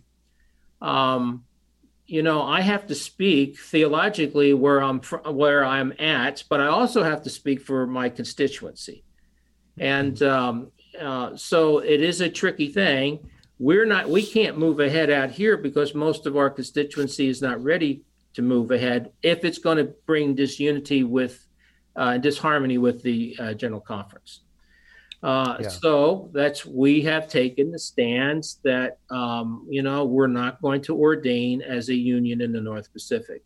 um, you know, I have to speak theologically where I'm fr- where I'm at, but I also have to speak for my constituency. And um, Uh, so it is a tricky thing. We're not, we can't move ahead out here because most of our constituency is not ready to move ahead if it's going to bring disunity with, uh, disharmony with the uh, General Conference. Uh, yeah. So that's, we have taken the stance that, um, you know, we're not going to ordain as a union in the North Pacific.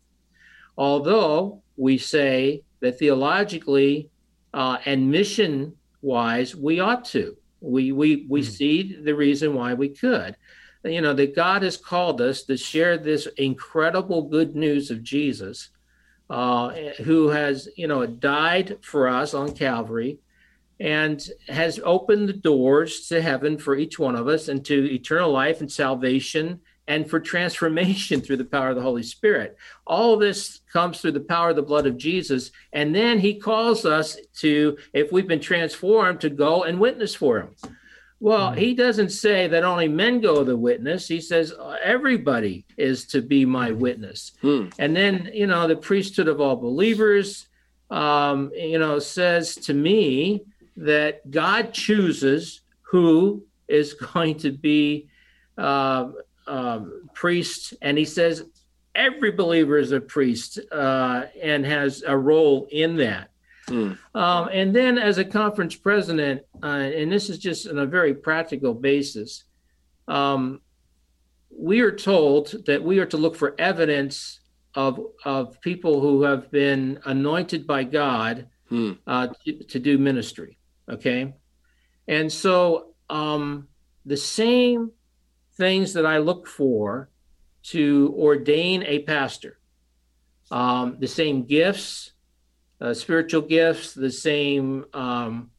Although we say that theologically uh, and mission wise, we ought to. We we we mm-hmm. see the reason why we could. You know, that God has called us to share this incredible good news of Jesus, uh, who has, you know, died for us on Calvary and has opened the doors to heaven for each one of us and to eternal life and salvation and for transformation through the power of the Holy Spirit. All of this comes through the power of the blood of Jesus. And then he calls us to, if we've been transformed, to go and witness for him. Well, he doesn't say that only men go to witness. He says everybody is to be my witness. Hmm. And then, you know, the priesthood of all believers, um, you know, says to me that God chooses who is going to be uh, um, priest. And he says every believer is a priest uh, and has a role in that. Mm. Um, and then as a conference president, uh, and this is just on a very practical basis, um, we are told that we are to look for evidence of of people who have been anointed by God mm. uh, to, to do ministry. Okay. And so um, the same things that I look for to ordain a pastor, um, the same gifts, Uh, spiritual gifts, the same um,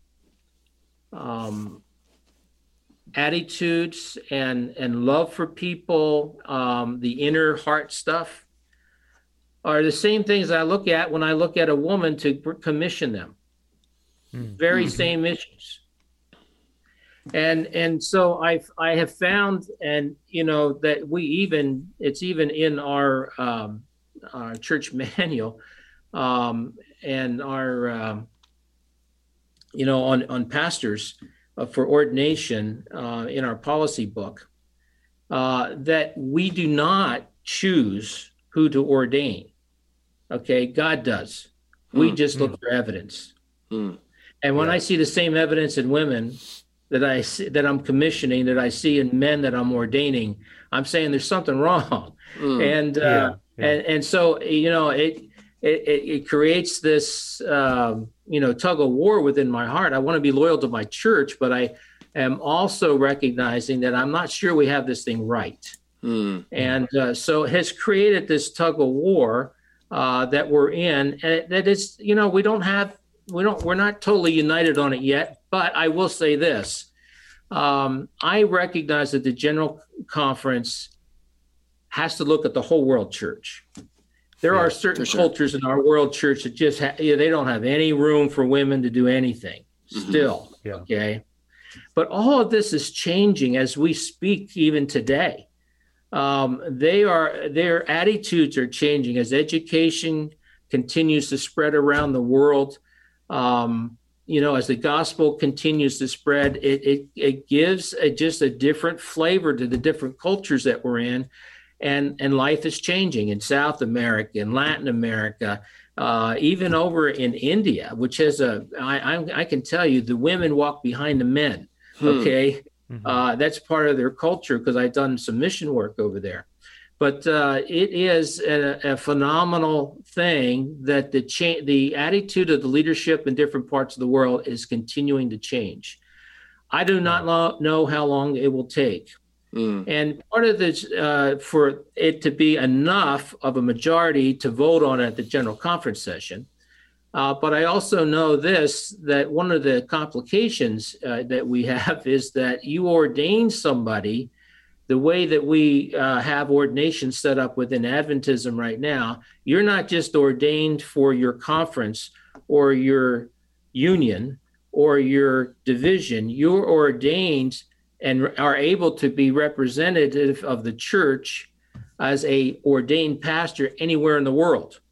um, attitudes and, and love for people, um, the inner heart stuff, are the same things I look at when I look at a woman to commission them. Mm-hmm. Very same issues. And and so I I have found, and you know, that we even, it's even in our, um, our church manual, um, and our, um, you know, on, on pastors uh, for ordination uh, in our policy book, uh, that we do not choose who to ordain. Okay, God does. We mm, just mm. look for evidence. Mm. And when yeah. I see the same evidence in women that I see, that I'm commissioning, that I see in men that I'm ordaining, I'm saying there's something wrong. Mm. And, uh, yeah, yeah. and and so, you know, it, It, it, it creates this, um, you know, tug of war within my heart. I want to be loyal to my church, but I am also recognizing that I'm not sure we have this thing right. Mm. And uh, so it has created this tug of war uh, that we're in. And that is, you know, we don't have, we don't, we're not totally united on it yet. But I will say this. Um, I recognize that the General Conference has to look at the whole world church. There yeah, are certain sure. cultures in our world church that just ha- yeah, they don't have any room for women to do anything still. Mm-hmm. Yeah. Okay. But all of this is changing as we speak, even today. Um, they are, their attitudes are changing as education continues to spread around the world. Um, you know, as the gospel continues to spread, it, it, it gives a, just a different flavor to the different cultures that we're in. And and life is changing in South America, in Latin America, uh, even over in India, which has a, I, I, I can tell you, the women walk behind the men, okay? Hmm. Uh, that's part of their culture because I've done some mission work over there. But uh, it is a, a phenomenal thing that the cha- the attitude of the leadership in different parts of the world is continuing to change. I do not lo- know how long it will take. Mm. And part of this, uh, for it to be enough of a majority to vote on at the General Conference session. Uh, but I also know this, that one of the complications uh, that we have is that you ordain somebody the way that we uh, have ordination set up within Adventism right now. You're not just ordained for your conference or your union or your division. You're ordained and are able to be representative of the church as a ordained pastor anywhere in the world.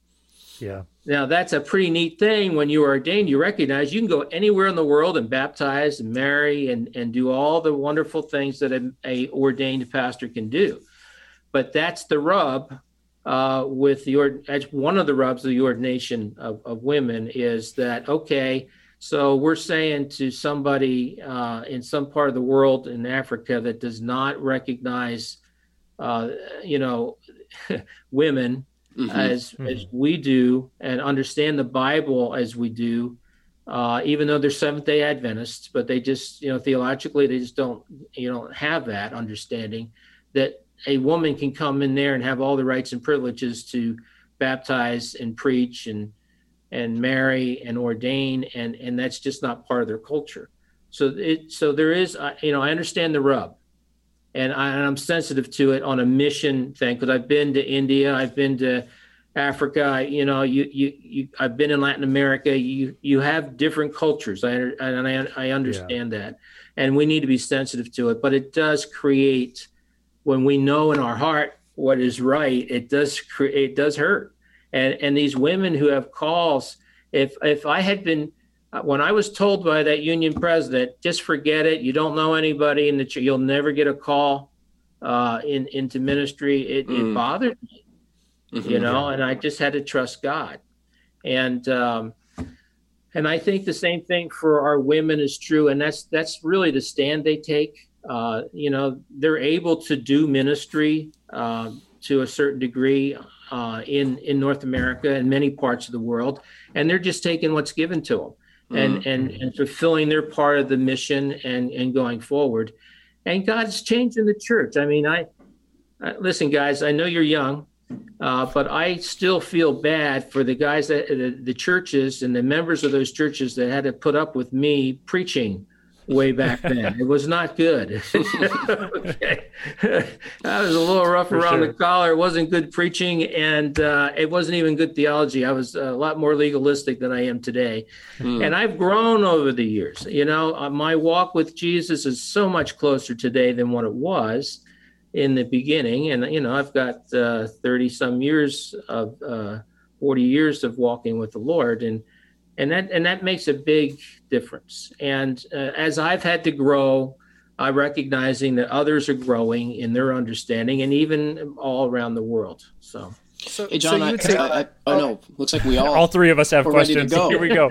Yeah. Now that's a pretty neat thing. When you are ordained, you recognize you can go anywhere in the world and baptize and marry and, and do all the wonderful things that a, a ordained pastor can do. But that's the rub uh, with the, that's one of the rubs of the ordination of, of women is that, okay, so we're saying to somebody uh, in some part of the world in Africa that does not recognize, uh, you know, women mm-hmm. as mm-hmm. as we do and understand the Bible as we do, uh, even though they're Seventh-day Adventists, but they just, you know, theologically they just don't, you know, have that understanding that a woman can come in there and have all the rights and privileges to baptize and preach and and marry and ordain, and, and that's just not part of their culture. So it, so there is, uh, you know, I understand the rub, and, I, and I'm sensitive to it on a mission thing, because I've been to India, I've been to Africa, you know, you, you, you, I've been in Latin America. You, you have different cultures. I, and I, I understand yeah. that, and we need to be sensitive to it, but it does create, when we know in our heart what is right, it does create, it does hurt. And, and these women who have calls, if, if I had been, when I was told by that union president, just forget it, you don't know anybody in the church, you'll never get a call uh, in, into ministry, it, mm. it bothered me, mm-hmm. you know, and I just had to trust God. And um, and I think the same thing for our women is true. And that's that's really the stand they take. Uh, you know, they're able to do ministry uh, to a certain degree uh, in, in North America and many parts of the world. And they're just taking what's given to them. And, mm-hmm. and and fulfilling their part of the mission and, and going forward. And God's changing the church. I mean, I, I listen, guys, I know you're young, uh, but I still feel bad for the guys that the, the churches and the members of those churches that had to put up with me preaching way back then. It was not good. Okay. I was a little rough for around sure. the collar. It wasn't good preaching, and uh, it wasn't even good theology. I was a lot more legalistic than I am today. Mm. And I've grown over the years. You know, uh, my walk with Jesus is so much closer today than what it was in the beginning. And, you know, I've got uh, thirty some years of uh, forty years of walking with the Lord. And And that and that makes a big difference. And uh, as I've had to grow, I'm recognizing that others are growing in their understanding, and even all around the world. So, so hey, John, so I, say, I, I, oh no, looks like we all all three of us have questions. Go. Here we go.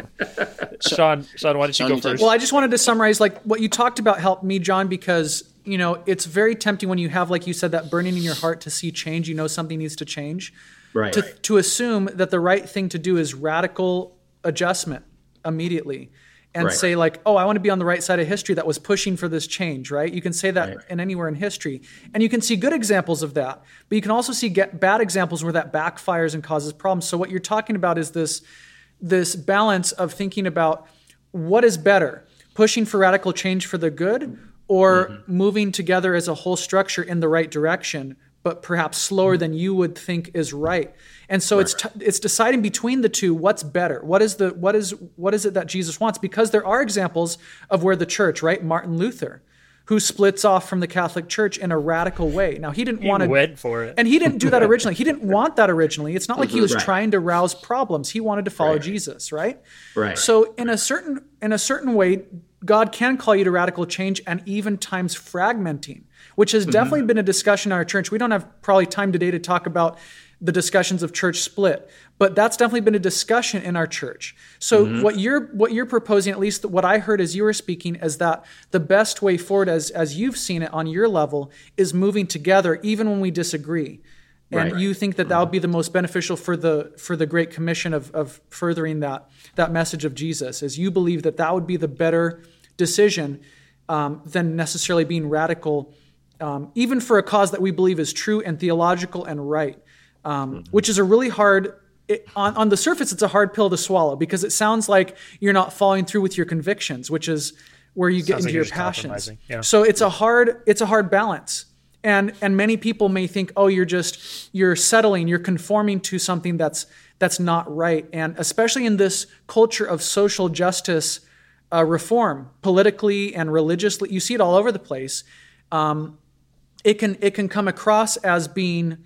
Sean, Sean, why don't you Sean, go you first? Well, I just wanted to summarize, like what you talked about helped me, John, because you know it's very tempting when you have, like you said, that burning in your heart to see change. You know something needs to change. Right. To to assume that the right thing to do is radical adjustment immediately and right. say like, oh, I want to be on the right side of history that was pushing for this change, right? You can say that right. in anywhere in history. And you can see good examples of that, but you can also see get bad examples where that backfires and causes problems. So what you're talking about is this, this balance of thinking about what is better, pushing for radical change for the good, or mm-hmm. moving together as a whole structure in the right direction, but perhaps slower than you would think is right. And so right. it's t- it's deciding between the two, what's better? What is the what is what is it that Jesus wants? Because there are examples of where the church, right? Martin Luther, who splits off from the Catholic Church in a radical way. Now he didn't he want to went for it. And he didn't do that originally. He didn't want that originally. It's not like he was right. trying to rouse problems. He wanted to follow right. Jesus, right? Right. So in a certain in a certain way, God can call you to radical change and even times fragmenting, which has mm-hmm. definitely been a discussion in our church. We don't have probably time today to talk about the discussions of church split, but that's definitely been a discussion in our church. So mm-hmm. what you're what you're proposing, at least what I heard as you were speaking, is that the best way forward, as as you've seen it on your level, is moving together even when we disagree. And right. you think that that would be the most beneficial for the for the Great Commission of of furthering that that message of Jesus, as you believe that that would be the better decision um, than necessarily being radical, um, even for a cause that we believe is true and theological and right, um, mm-hmm. which is a really hard, it, on, on the surface, it's a hard pill to swallow because it sounds like you're not following through with your convictions, which is where you get Sounds into like your you're passions. Yeah. So it's a hard, it's a hard balance. And and many people may think, oh, you're just, you're settling, you're conforming to something that's that's not right. And especially in this culture of social justice uh, reform, politically and religiously, you see it all over the place. Um, it can it can come across as being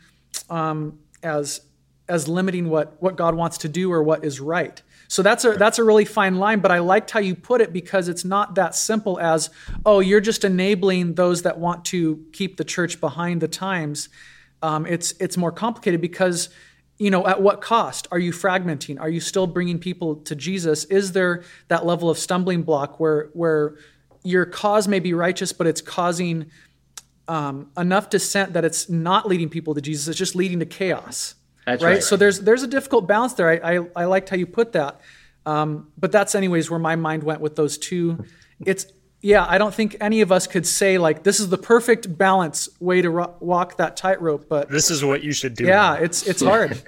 um, as as limiting what what God wants to do or what is right. So that's a that's a really fine line, but I liked how you put it because it's not that simple as, oh, you're just enabling those that want to keep the church behind the times. Um, it's it's more complicated because, you know, at what cost? Are you fragmenting? Are you still bringing people to Jesus? Is there that level of stumbling block where where your cause may be righteous, but it's causing um, enough dissent that it's not leading people to Jesus, it's just leading to chaos? That's right? right. So there's there's a difficult balance there. I I, I liked how you put that. Um, but that's anyways where my mind went with those two. It's, yeah, I don't think any of us could say like, this is the perfect balance way to ro- walk that tightrope, but this is what you should do. Yeah, it's it's hard.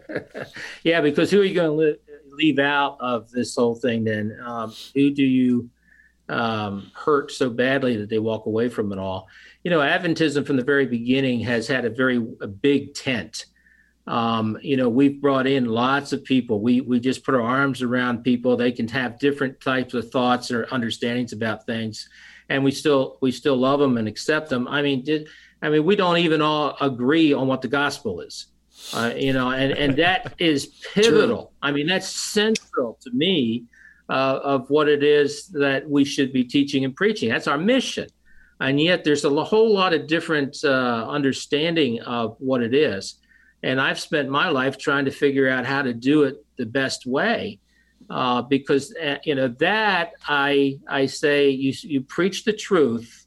Yeah, because who are you going to li- leave out of this whole thing then? Um, who do you um, hurt so badly that they walk away from it all. You know, Adventism from the very beginning has had a very a big tent. Um, you know, we've brought in lots of people. We we just put our arms around people. They can have different types of thoughts or understandings about things, and we still we still love them and accept them. I mean, did, I mean, we don't even all agree on what the gospel is, uh, you know, and and that is pivotal. True. I mean, that's central to me uh, of what it is that we should be teaching and preaching. That's our mission, and yet there's a whole lot of different uh, understanding of what it is. And I've spent my life trying to figure out how to do it the best way, uh, because uh, you know that I I say you you preach the truth,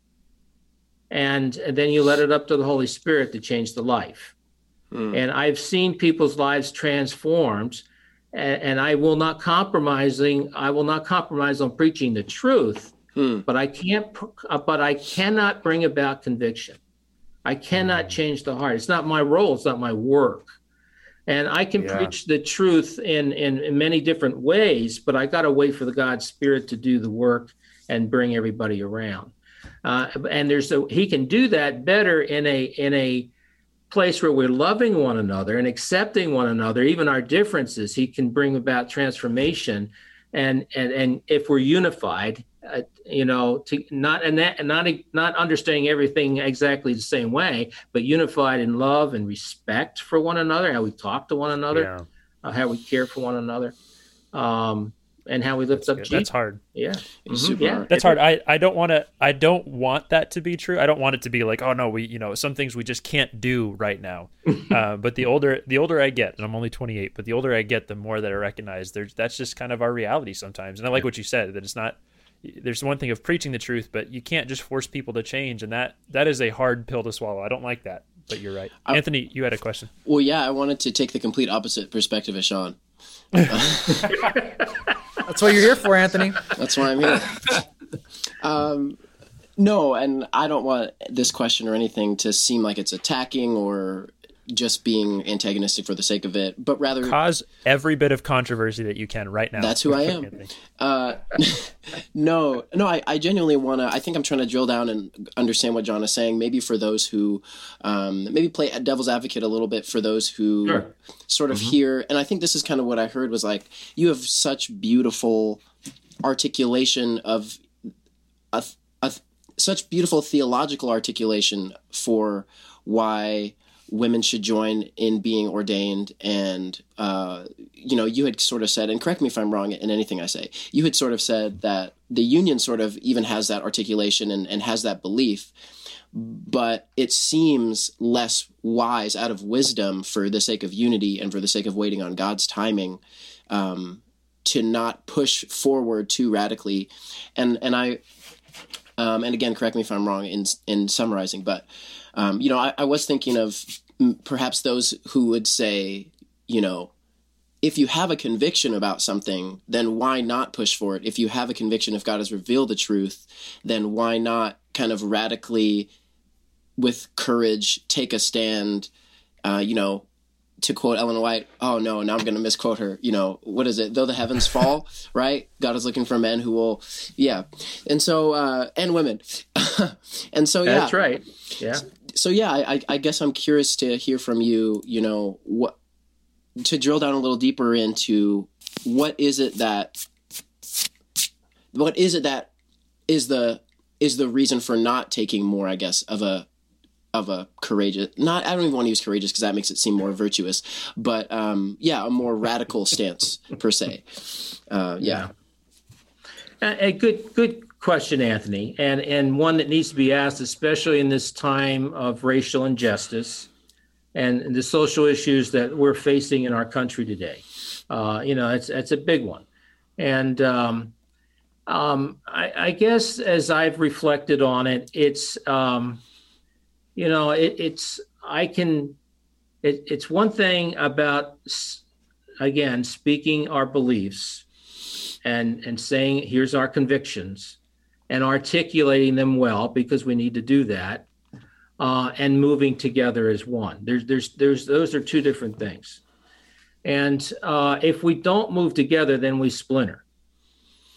and, and then you let it up to the Holy Spirit to change the life. Mm. And I've seen people's lives transformed, and, and I will not compromising I will not compromise on preaching the truth, mm. but I can't but I cannot bring about conviction. I cannot change the heart. It's not my role. It's not my work. And I can yeah. preach the truth in, in, in many different ways, but I got to wait for the God's Spirit to do the work and bring everybody around. Uh, and there's a, he can do that better in a in a place where we're loving one another and accepting one another, even our differences. He can bring about transformation, and and and if we're unified. Uh, you know, to not and that, and not not understanding everything exactly the same way, but unified in love and respect for one another, how we talk to one another, yeah. uh, how we care for one another, um, and how we lift That's up good. Jesus. That's hard. Yeah, mm-hmm. yeah, that's hard. I, I don't want to. I don't want that to be true. I don't want it to be like, oh no, we you know some things we just can't do right now. uh, but the older the older I get, and I'm only twenty-eight, but the older I get, the more that I recognize there's that's just kind of our reality sometimes. And I like yeah. what you said, that it's not. There's one thing of preaching the truth, but you can't just force people to change, and that that is a hard pill to swallow. I don't like that, but you're right. I, Anthony, you had a question. Well, yeah, I wanted to take the complete opposite perspective of Sean. That's what you're here for, Anthony. That's why I'm here. Um, no, and I don't want this question or anything to seem like it's attacking or just being antagonistic for the sake of it, but rather cause every bit of controversy that you can right now. That's who I am. uh, no, no, I, I genuinely want to, I think I'm trying to drill down and understand what John is saying. Maybe for those who, um, maybe play devil's advocate a little bit for those who sure. sort of mm-hmm. hear. And I think this is kind of what I heard was like, you have such beautiful articulation of a, a, such beautiful theological articulation for why women should join in being ordained. And, uh, you know, you had sort of said, and correct me if I'm wrong in anything I say, you had sort of said that the union sort of even has that articulation and, and has that belief, but it seems less wise out of wisdom for the sake of unity and for the sake of waiting on God's timing, um, to not push forward too radically. And, and I, um, and again, correct me if I'm wrong in, in summarizing, but, um, you know, I, I was thinking of perhaps those who would say, you know, if you have a conviction about something, then why not push for it? If you have a conviction, if God has revealed the truth, then why not kind of radically, with courage, take a stand, uh, you know, to quote Ellen White, oh no, now I'm going to misquote her, you know, what is it? Though the heavens fall, right? God is looking for men who will, yeah. And so, uh, and women. and so, yeah. That's right. Yeah. So, yeah, I, I guess I'm curious to hear from you, you know, what, to drill down a little deeper into what is it that, what is it that is the, is the reason for not taking more, I guess, of a, of a courageous, not, I don't even want to use courageous because that makes it seem more virtuous, but um, yeah, a more radical stance per se. Uh, yeah. A, a good, good question, Anthony, and, and one that needs to be asked, especially in this time of racial injustice and the social issues that we're facing in our country today. Uh, you know, it's, it's a big one. And um, um, I, I guess as I've reflected on it, it's, um, you know, it, it's, I can, it, it's one thing about, again, speaking our beliefs and, and saying, here's our convictions and articulating them well, because we need to do that, uh, and moving together as one. There's, there's, there's, those are two different things. And uh, if we don't move together, then we splinter.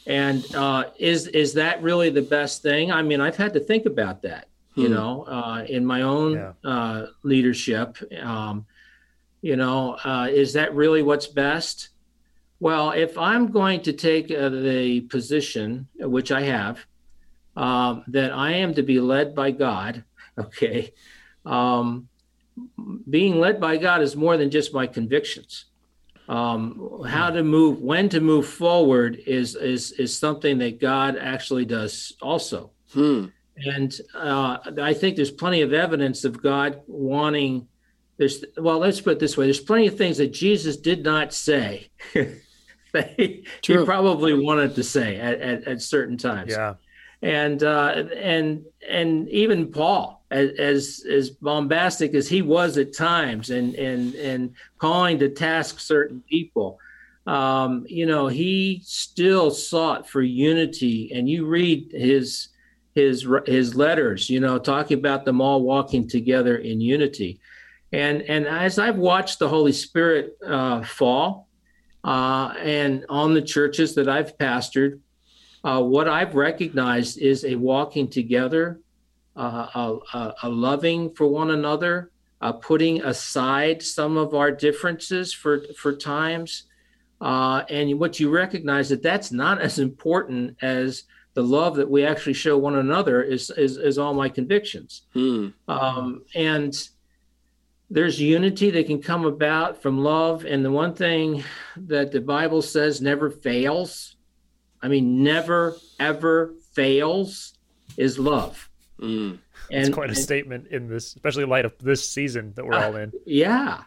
And uh, is is that really the best thing? I mean, I've had to think about that, you Hmm. know, uh, in my own Yeah. uh, leadership. Um, you know, uh, is that really what's best? Well, if I'm going to take uh, the position, which I have, um, that I am to be led by God, okay, um, being led by God is more than just my convictions. Um, how to move, when to move forward is is is something that God actually does also. Hmm. And uh, I think there's plenty of evidence of God wanting. There's well, let's put it this way: there's plenty of things that Jesus did not say. that he, he True. probably wanted to say at, at, at certain times. Yeah. And uh, and and even Paul, as, as as bombastic as he was at times, and and and calling to task certain people, um, you know, he still sought for unity. And you read his his his letters, you know, talking about them all walking together in unity. And and as I've watched the Holy Spirit uh, fall, uh, and on the churches that I've pastored. Uh, what I've recognized is a walking together, uh, a, a, a loving for one another, uh, putting aside some of our differences for for times, uh, and what you recognize that that's not as important as the love that we actually show one another is is, is all my convictions, Hmm. um, and there's unity that can come about from love, and the one thing that the Bible says never fails. I mean, never, ever fails is love. Hmm. It's And quite a and- statement in this, especially in light of this season that we're all in. yeah.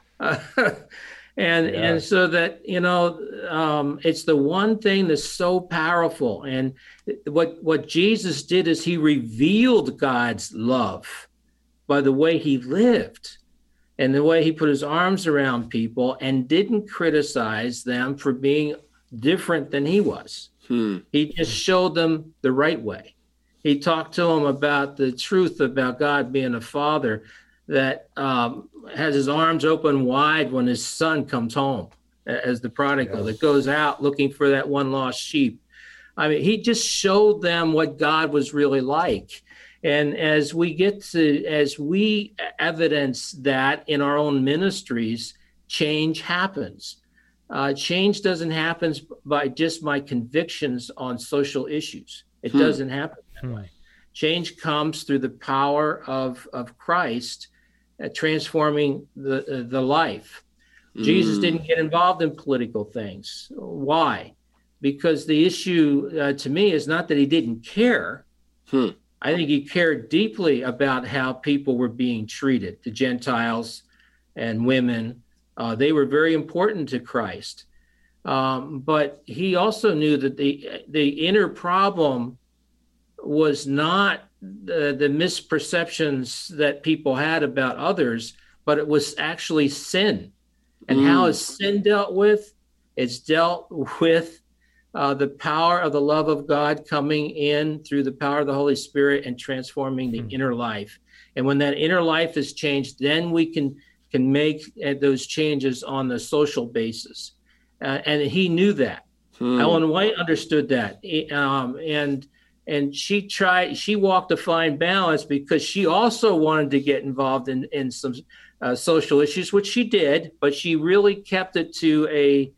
and Yeah. and so that, you know, um, it's the one thing that's so powerful. And what what Jesus did is he revealed God's love by the way he lived and the way he put his arms around people and didn't criticize them for being different than he was. Hmm. He just showed them the right way. He talked to them about the truth about God being a father that um, has his arms open wide when his son comes home as the prodigal Yeah. that goes out looking for that one lost sheep. I mean, he just showed them what God was really like. And as we get to, as we evidence that in our own ministries, change happens. Uh, change doesn't happen by just my convictions on social issues. It Hmm. doesn't happen that Hmm. way. Change comes through the power of, of Christ uh, transforming the, uh, the life. Jesus Hmm. didn't get involved in political things. Why? Because the issue uh, to me is not that he didn't care. Hmm. I think he cared deeply about how people were being treated, the Gentiles and women. Uh, they were very important to Christ. Um, but he also knew that the the inner problem was not the, the misperceptions that people had about others, but it was actually sin. And Mm. how is sin dealt with? It's dealt with uh, the power of the love of God coming in through the power of the Holy Spirit and transforming the Hmm. inner life. And when that inner life is changed, then we can can make uh, those changes on the social basis. Uh, and he knew that. Hmm. Ellen White understood that. He- Um, and and she tried, she walked a fine balance because she also wanted to get involved in, in some uh, social issues, which she did, but she really kept it to a,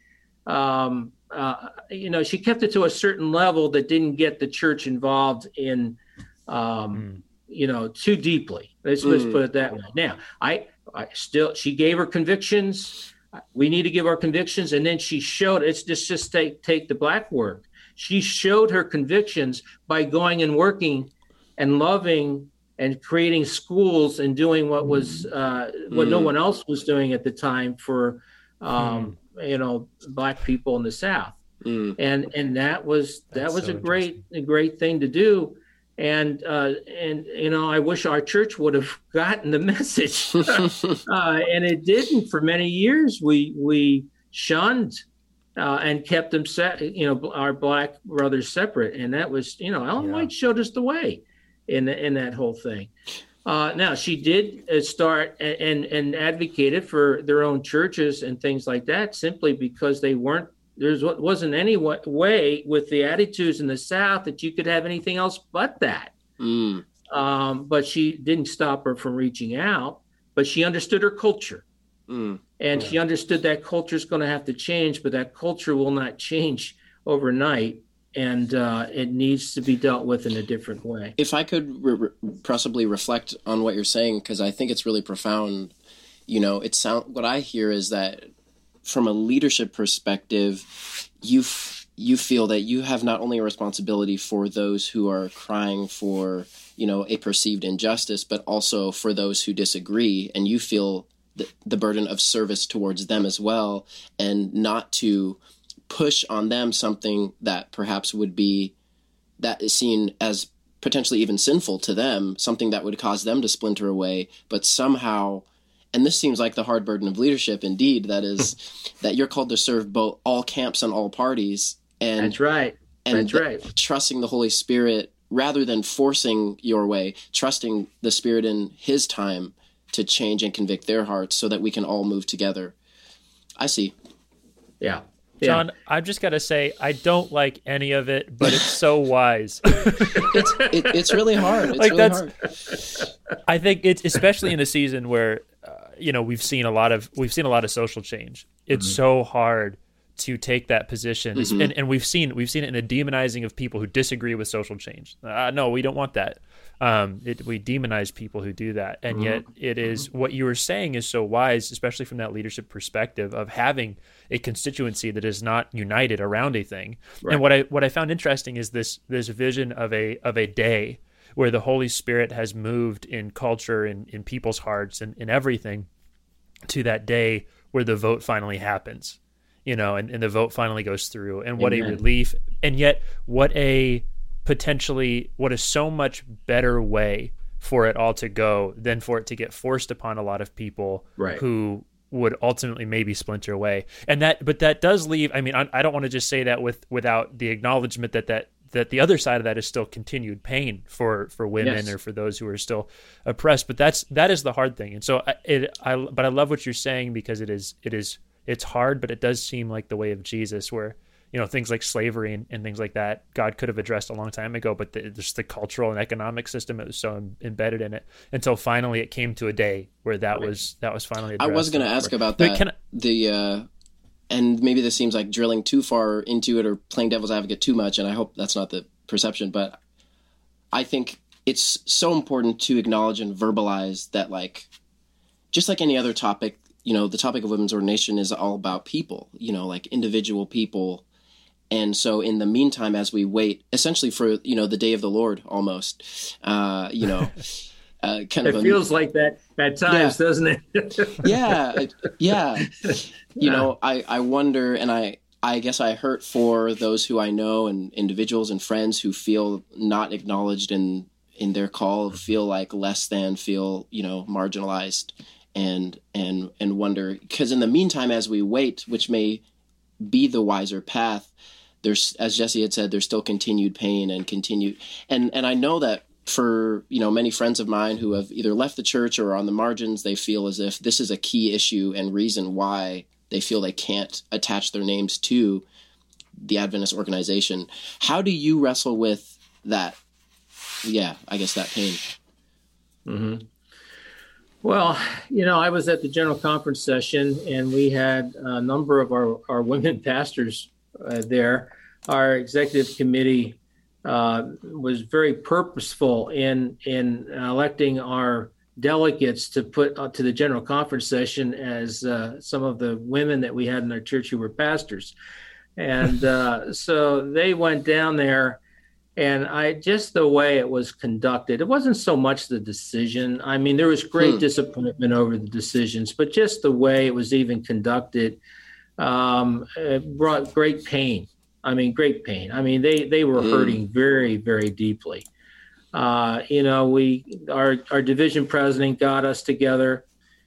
um, uh, you know, she kept it to a certain level that didn't get the church involved in, um, Hmm. you know, too deeply. Let's, let's Mm. put it that way. Now, I, I still, she gave her convictions. We need to give our convictions. And then she showed, it's just, just take, take the black work. She showed her convictions by going and working and loving and creating schools and doing what was, uh, what no Mm. one else was doing at the time for, um, you know, black people in the South. Hmm. And, and that was, that That's was so a great, a great thing to do. And, uh, and, you know, I wish our church would have gotten the message. uh, and it didn't for many years. We, we shunned, uh, and kept them set, you know, our black brothers separate. And that was, you know, Ellen Yeah. White showed us the way in, in that whole thing. Uh, now she did uh, start and, and, and advocated for their own churches and things like that, simply because they weren't There wasn't any way with the attitudes in the South that you could have anything else but that. Mm. Um, but she didn't stop her from reaching out, but she understood her culture. Mm. And she understood that culture is going to have to change, but that culture will not change overnight. And uh, it needs to be dealt with in a different way. If I could re- re- possibly reflect on what you're saying, because I think it's really profound, you know, it sound what I hear is that from a leadership perspective, you f- you feel that you have not only a responsibility for those who are crying for, you know, a perceived injustice, but also for those who disagree, and you feel the, the burden of service towards them as well, and not to push on them something that perhaps would be that is seen as potentially even sinful to them, something that would cause them to splinter away, but somehow, and this seems like the hard burden of leadership indeed, that is that you're called to serve both all camps and all parties. And that's right. And that's th- right. Trusting the Holy Spirit rather than forcing your way, trusting the Spirit in his time to change and convict their hearts so that we can all move together. I see. Yeah. John, yeah. I've just got to say, I don't like any of it, but it's so wise. it's it, it's really hard. It's like really that's, hard. I think it's especially in a season where, uh, you know, we've seen a lot of we've seen a lot of social change. It's mm-hmm. so hard to take that position, mm-hmm. and and we've seen we've seen it in a demonizing of people who disagree with social change. Uh, no, we don't want that. Um, it, we demonize people who do that, and mm-hmm. yet it is what you were saying is so wise, especially from that leadership perspective of having a constituency that is not united around a thing. Right. And what I what I found interesting is this this vision of a of a day where the Holy Spirit has moved in culture and in people's hearts and in everything to that day where the vote finally happens, you know, and, and the vote finally goes through, and what Amen. A relief, and yet what a potentially what is so much better way for it all to go than for it to get forced upon a lot of people right. who would ultimately maybe splinter away. And that, but that does leave, I mean, I, I don't want to just say that with, without the acknowledgement that, that, that the other side of that is still continued pain for, for women yes. or for those who are still oppressed, but that's, that is the hard thing. And so it, I, but I love what you're saying because it is, it is, it's hard, but it does seem like the way of Jesus where, you know, things like slavery and, and things like that, God could have addressed a long time ago, but the, just the cultural and economic system, it was so em- embedded in it until finally it came to a day where that right. was that was finally addressed. I was going to ask about that. Can I, the uh, and maybe this seems like drilling too far into it or playing devil's advocate too much, and I hope that's not the perception, but I think it's so important to acknowledge and verbalize that, like, just like any other topic, you know, the topic of women's ordination is all about people, you know, like individual people. And so in the meantime, as we wait essentially for, you know, the day of the Lord almost, uh, you know, uh, kind it of. It feels like that at times, yeah. doesn't it? yeah. Yeah. You know, I, I wonder, and I, I guess I hurt for those who I know and individuals and friends who feel not acknowledged in, in their call, feel like less than, feel, you know, marginalized and, and, and wonder, because in the meantime, as we wait, which may be the wiser path, there's, as Jesse had said, there's still continued pain and continued, and and I know that for, you know, many friends of mine who have either left the church or are on the margins, they feel as if this is a key issue and reason why they feel they can't attach their names to the Adventist organization. How do you wrestle with that? Yeah, I guess that pain. Mm-hmm. Well, you know, I was at the General Conference session, and we had a number of our, our women pastors uh, there. Our executive committee uh, was very purposeful in in electing our delegates to put uh, to the General Conference session as uh, some of the women that we had in our church who were pastors. And uh, so they went down there. And I just the way it was conducted, it wasn't so much the decision. I mean, there was great hmm. disappointment over the decisions, but just the way it was even conducted um, it brought great pain. I mean, great pain. I mean, they they were hmm. hurting very, very deeply. Uh, you know, we our our division president got us together,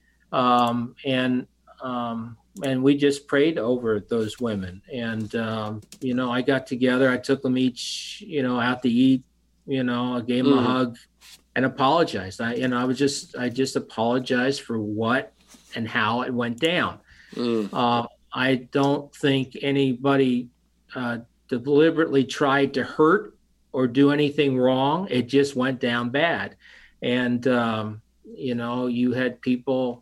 um, and um, and we just prayed over those women. And, um, you know, I got together, I took them each, you know, out to eat, you know, I gave them mm. a hug and apologized. I, you know, I was just, I just apologized for what and how it went down. Mm. Uh, I don't think anybody uh, deliberately tried to hurt or do anything wrong. It just went down bad. And, um, you know, you had people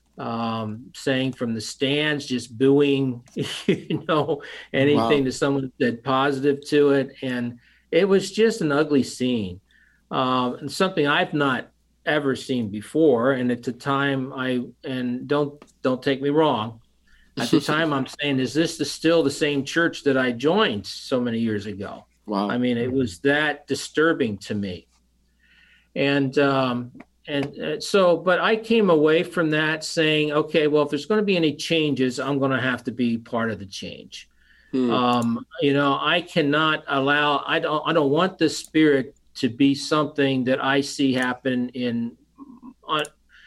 um, saying from the stands, just booing, you know, anything Wow. to someone that positive to it. And it was just an ugly scene. Um, and something I've not ever seen before. And at the time I, and don't, don't take me wrong. At the time I'm saying, is this the, still the same church that I joined so many years ago? Wow. I mean, it was that disturbing to me. And, um, and uh, so, but I came away from that saying, okay, well, if there's going to be any changes, I'm going to have to be part of the change. Hmm. Um, you know, I cannot allow, I don't, I don't want this spirit to be something that I see happen in on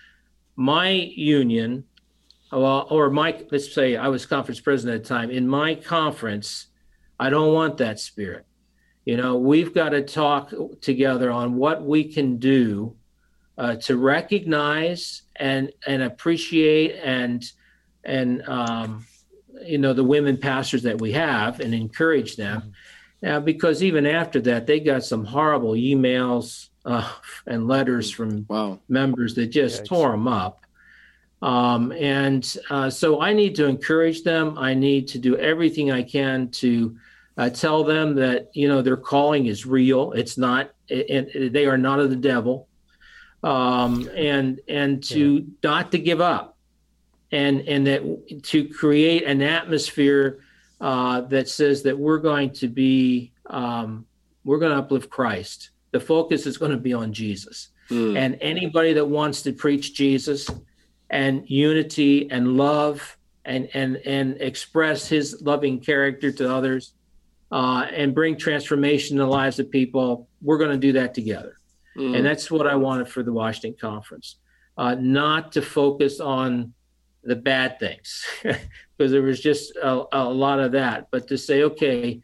my union, well, or my, let's say I was conference president at the time. In my conference, I don't want that spirit. You know, we've got to talk together on what we can do uh, to recognize and and appreciate and and um, you know, the women pastors that we have and encourage them. Now, because even after that, they got some horrible emails uh, and letters from Wow. members that just Yikes. tore them up. Um, and uh, so I need to encourage them. I need to do everything I can to uh, tell them that, you know, their calling is real. It's not, and they are not of the devil. Um, and and to yeah. not to give up, and and that to create an atmosphere uh, that says that we're going to be, um, we're going to uplift Christ. The focus is going to be on Jesus. Mm. And anybody that wants to preach Jesus and unity and love and and and express his loving character to others uh, and bring transformation in the lives of people, we're going to do that together. Mm. And that's what I wanted for the Washington Conference, uh, not to focus on the bad things, because there was just a, a lot of that, but to say, okay,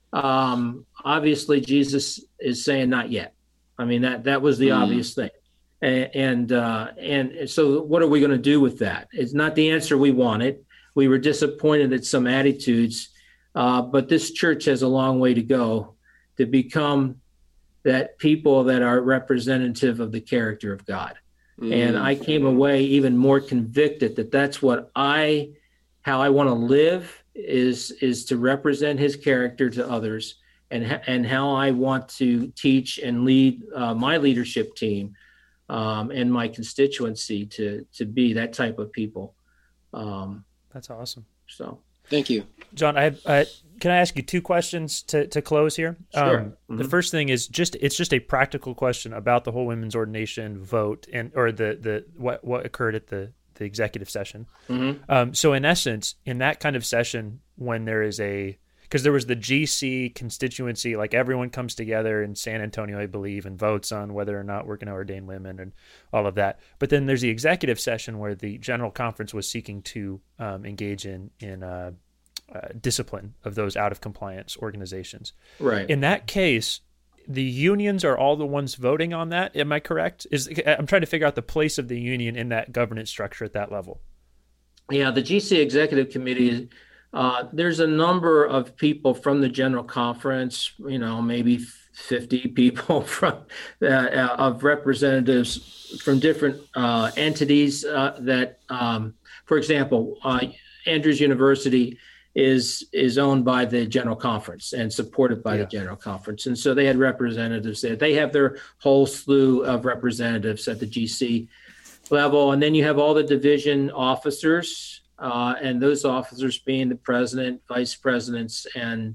um, obviously Jesus is saying not yet. I mean, that, that was the mm. obvious thing. And, and, uh, and so what are we going to do with that? It's not the answer we wanted. We were disappointed at some attitudes, uh, but this church has a long way to go to become that people that are representative of the character of God. Mm. And I came away even more convicted that that's what I, how I want to live is, is to represent his character to others, and, and how I want to teach and lead uh, my leadership team um, and my constituency to, to be that type of people. Um, that's awesome. So. Thank you. John, I, I can I ask you two questions to, to close here? Sure. Um, mm-hmm. The first thing is just it's just a practical question about the whole women's ordination vote and or the the what what occurred at the, the executive session. Mm-hmm. Um, so in essence, in that kind of session, when there is a because there was the G C constituency, like everyone comes together in San Antonio, I believe, and votes on whether or not we're going to ordain women and all of that. But then there's the executive session where the General Conference was seeking to um, engage in in uh, uh, discipline of those out of compliance organizations. Right. In that case, the unions are all the ones voting on that. Am I correct? Is I'm trying to figure out the place of the union in that governance structure at that level. Yeah, the G C Executive Committee. Uh, there's a number of people from the General Conference, you know, maybe fifty people from uh, uh, of representatives from different uh, entities uh, that, um, for example, uh, Andrews University is is owned by the General Conference and supported by yeah. the General Conference. And so they had representatives there. They have their whole slew of representatives at the G C level. And then you have all the division officers. Uh, and those officers being the president, vice presidents, and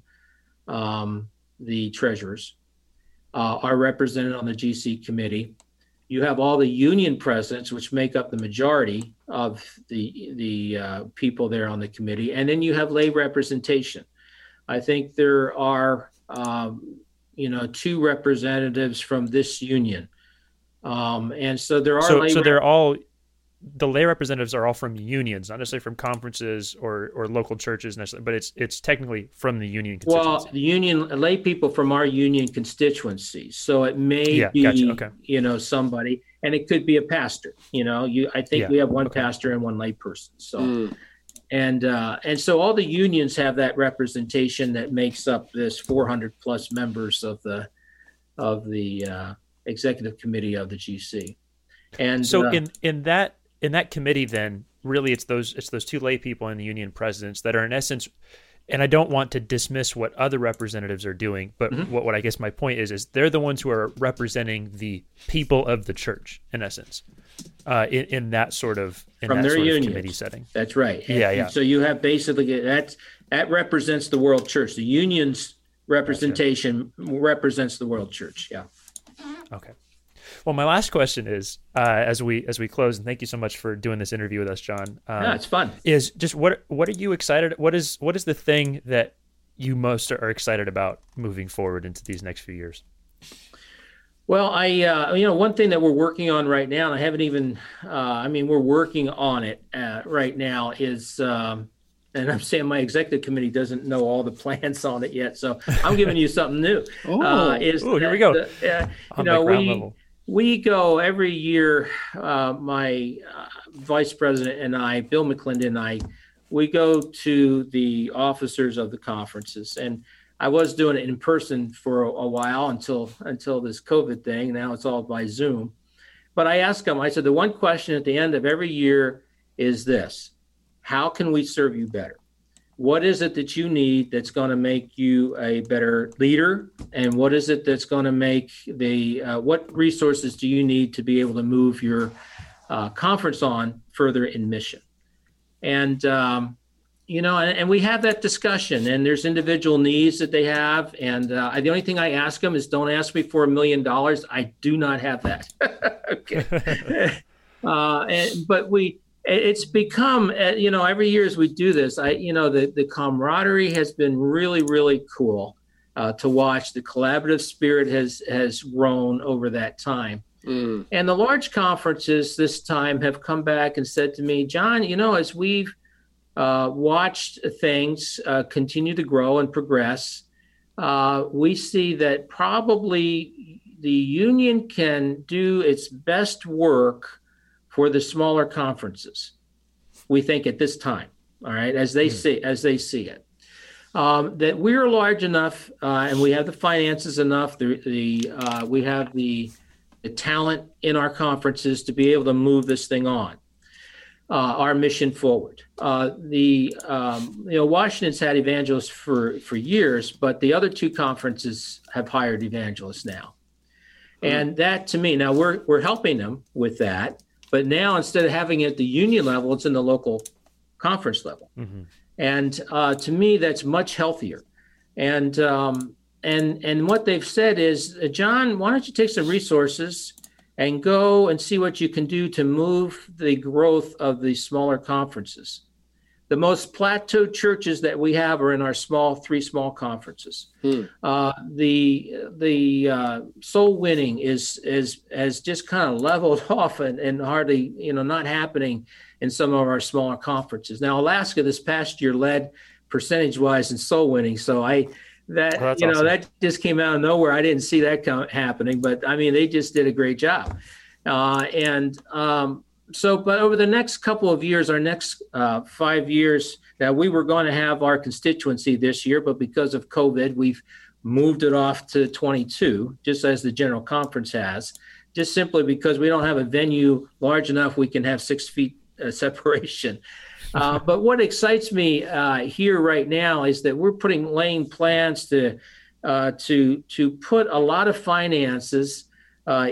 um, the treasurers uh, are represented on the G C committee. You have all the union presidents, which make up the majority of the the uh, people there on the committee, and then you have lay representation. I think there are, um, you know, two representatives from this union, um, and so there are. So, lay so rep- they're all. The lay representatives are all from unions, not necessarily from conferences or, or local churches necessarily, but it's it's technically from the union constituency. Well, the union lay people from our union constituency, so it may yeah, be gotcha. Okay. you know somebody, and it could be a pastor. You know, you I think yeah. we have one okay. pastor and one lay person. So, mm. And uh, and so all the unions have that representation that makes up this four hundred plus members of the of the uh, executive committee of the G C. And so uh, in in that in that committee, then really it's those it's those two lay people and the union presidents that are in essence. And I don't want to dismiss what other representatives are doing, but mm-hmm. what, what I guess my point is, is they're the ones who are representing the people of the church, in essence, uh, in, in that sort of, in from that their sort unions. of committee setting. That's right. And, yeah, yeah. And so you have basically, that, that represents the world church. The union's representation gotcha. represents the world church, yeah. Okay. Well, my last question is, uh, as we as we close, and thank you so much for doing this interview with us, John. Um, yeah, it's fun. Is just what what are you excited? What is what is the thing that you most are excited about moving forward into these next few years? Well, I uh, you know one thing that we're working on right now, and I haven't even, uh, I mean, we're working on it uh, right now is. Um, And I'm saying my executive committee doesn't know all the plans on it yet, so I'm giving you something new. Oh, uh, is Ooh, here we go. The, uh, you know, we level. we go every year. Uh, my uh, vice president and I, Bill McClendon and I, we go to the officers of the conferences, and I was doing it in person for a, a while until until this COVID thing. Now it's all by Zoom. But I asked them. I said the one question at the end of every year is this. How can we serve you better? What is it that you need that's going to make you a better leader? And what is it that's going to make the, uh, what resources do you need to be able to move your uh, conference on further in mission? And, um, you know, and, and we have that discussion, and there's individual needs that they have. And uh, the only thing I ask them is don't ask me for a million dollars. I do not have that. Okay. uh, and, but we, It's become, you know, every year as we do this, I, you know, the, the camaraderie has been really, really cool uh, to watch. The collaborative spirit has has grown over that time. Mm. And the large conferences this time have come back and said to me, John, you know, as we've uh, watched things uh, continue to grow and progress, uh, we see that probably the union can do its best work for the smaller conferences, we think at this time, all right, as they mm. see as they see it, um, that we're large enough uh, and we have the finances enough, the, the uh, we have the, the talent in our conferences to be able to move this thing on, uh, our mission forward. Uh, the um, you know Washington's had evangelists for for years, but the other two conferences have hired evangelists now, mm. and that to me now we're we're helping them with that. But now, instead of having it at the union level, it's in the local conference level. Mm-hmm. And uh, to me, that's much healthier. And um, and and what they've said is, John, why don't you take some resources and go and see what you can do to move the growth of the smaller conferences. The most plateaued churches that we have are in our small, three small conferences. Hmm. Uh, the the uh, soul winning is is has just kind of leveled off and, and hardly, you know, not happening in some of our smaller conferences. Now, Alaska this past year led percentage wise in soul winning. So I that oh, you know awesome. That just came out of nowhere. I didn't see that come, happening, but I mean they just did a great job. Uh, and um, So, but over the next couple of years, our next uh, five years, now we were going to have our constituency this year, but because of COVID, we've moved it off to twenty-two, just as the General Conference has, just simply because we don't have a venue large enough we can have six feet uh, separation. Uh, but what excites me uh, here right now is that we're putting laying plans to uh, to to put a lot of finances uh,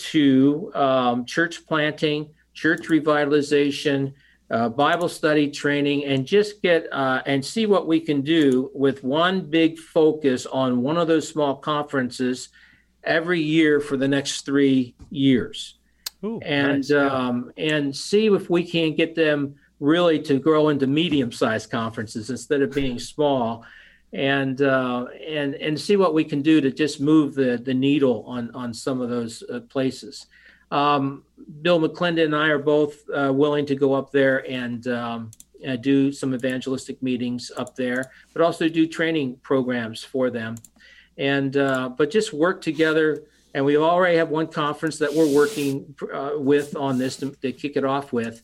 into um, church planting, church revitalization, uh, Bible study training, and just get uh, and see what we can do with one big focus on one of those small conferences every year for the next three years. Ooh, and nice. um, and see if we can get them really to grow into medium-sized conferences instead of being small, and uh, and and see what we can do to just move the the needle on on some of those uh, places. Um, Bill McClendon and I are both uh, willing to go up there and um, uh, do some evangelistic meetings up there, but also do training programs for them, and uh, but just work together. And we already have one conference that we're working uh, with on this to, to kick it off with.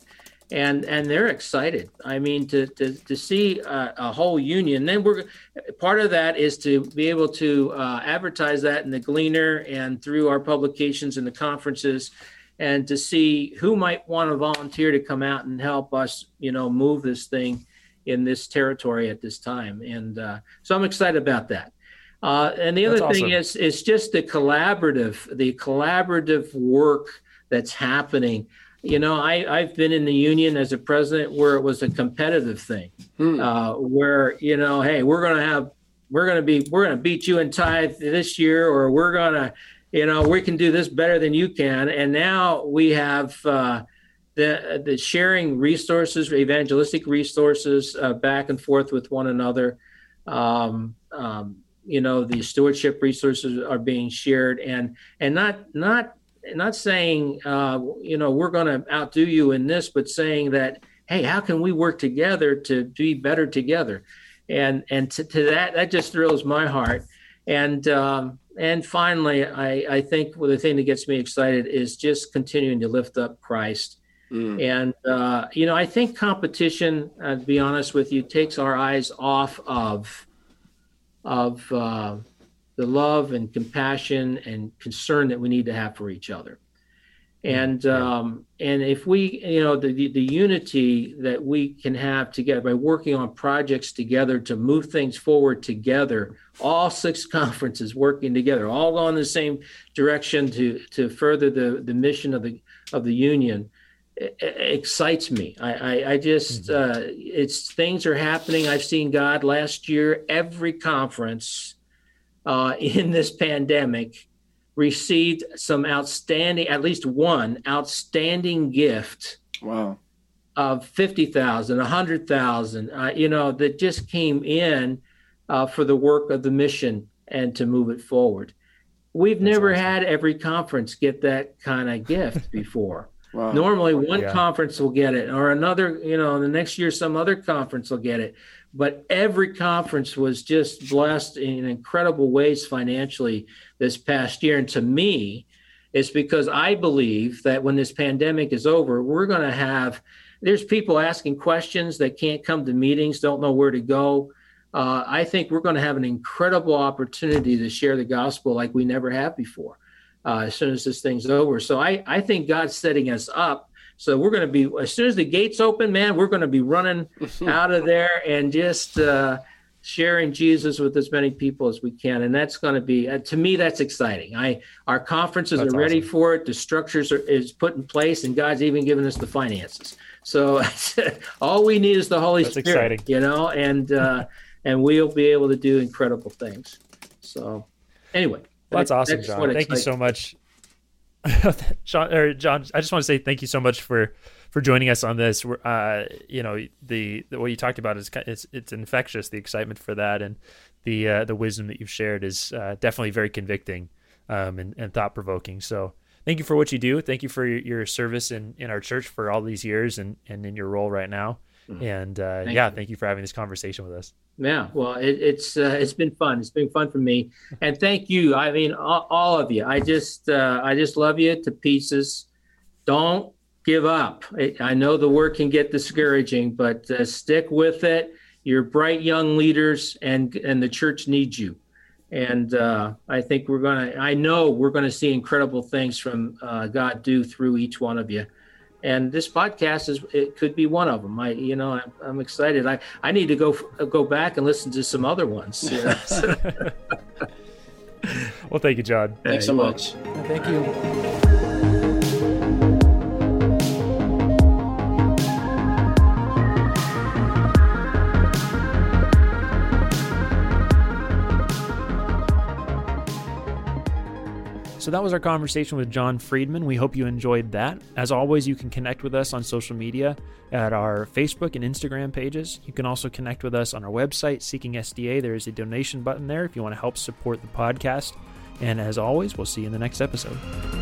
and and they're excited. I mean, to to to see a, a whole union. Then we're part of that is to be able to uh, advertise that in the Gleaner and through our publications and the conferences, and to see who might want to volunteer to come out and help us, you know, move this thing in this territory at this time. And uh, so I'm excited about that. Uh, and the other That's thing awesome. is, is just the collaborative, the collaborative work that's happening. You know, I, I've been in the union as a president where it was a competitive thing, Hmm. uh, where, you know, hey, we're going to have, we're going to be, we're going to beat you in tithe this year, or we're going to, you know, we can do this better than you can. And now we have uh, the the sharing resources, evangelistic resources uh, back and forth with one another. Um, um, you know, the stewardship resources are being shared, and and not not not saying uh, you know, we're going to outdo you in this, but saying that, hey, how can we work together to be better together? And and to, to that that just thrills my heart. And um, and finally, I I think the thing that gets me excited is just continuing to lift up Christ. Mm. And, uh, you know, I think competition, uh, to be honest with you, takes our eyes off of of uh, the love and compassion and concern that we need to have for each other. And um, and if we, you know, the, the the unity that we can have together by working on projects together to move things forward together, all six conferences working together, all going in the same direction to to further the, the mission of the of the union, it, it excites me. I, I, I just uh, it's things are happening. I've seen God last year. Every conference uh, in this pandemic received some outstanding, at least one outstanding gift. Wow. Of fifty thousand, a hundred thousand, uh, you know, that just came in uh, for the work of the mission and to move it forward. We've That's never awesome. had every conference get that kind of gift before. Wow. Normally one Yeah. conference will get it, or another, you know, the next year some other conference will get it. But every conference was just blessed in incredible ways financially this past year. And to me, it's because I believe that when this pandemic is over, we're going to have, there's people asking questions that can't come to meetings, don't know where to go. Uh, I think we're going to have an incredible opportunity to share the gospel like we never have before uh, as soon as this thing's over. So I, I think God's setting us up. So we're going to be, as soon as the gates open, man, we're going to be running out of there and just uh, sharing Jesus with as many people as we can. And that's going to be, uh, to me, that's exciting. I Our conferences That's are ready awesome. for it. The structures are is put in place, and God's even given us the finances. So all we need is the Holy That's Spirit, exciting. you know, and uh, and we'll be able to do incredible things. So anyway. Well, that's that- awesome, that's John. what Thank you excites so much. John, or John, I just want to say thank you so much for, for joining us on this. We're, uh, you know, the, the what you talked about is kind- it's it's infectious. The excitement for that and the uh, the wisdom that you've shared is uh, definitely very convicting um, and, and thought provoking. So thank you for what you do. Thank you for your, your service in, in our church for all these years and, and in your role right now. And uh, Thank yeah, you. thank you for having this conversation with us. Yeah, well, it, it's uh, it's been fun. It's been fun for me, and thank you. I mean, all, all of you. I just uh, I just love you to pieces. Don't give up. I, I know the work can get discouraging, but uh, stick with it. You're bright young leaders, and and the church needs you. And uh, I think we're gonna. I know we're gonna see incredible things from uh, God do through each one of you. And this podcast is, it could be one of them. I, you know, I'm, I'm excited. I, I need to go, go back and listen to some other ones. You know? Well, thank you, John. Thanks so Hey, well, much. Thank you. So that was our conversation with John Friedman. We hope you enjoyed that. As always, you can connect with us on social media at our Facebook and Instagram pages. You can also connect with us on our website, Seeking S D A. There is a donation button there if you want to help support the podcast. And as always, we'll see you in the next episode.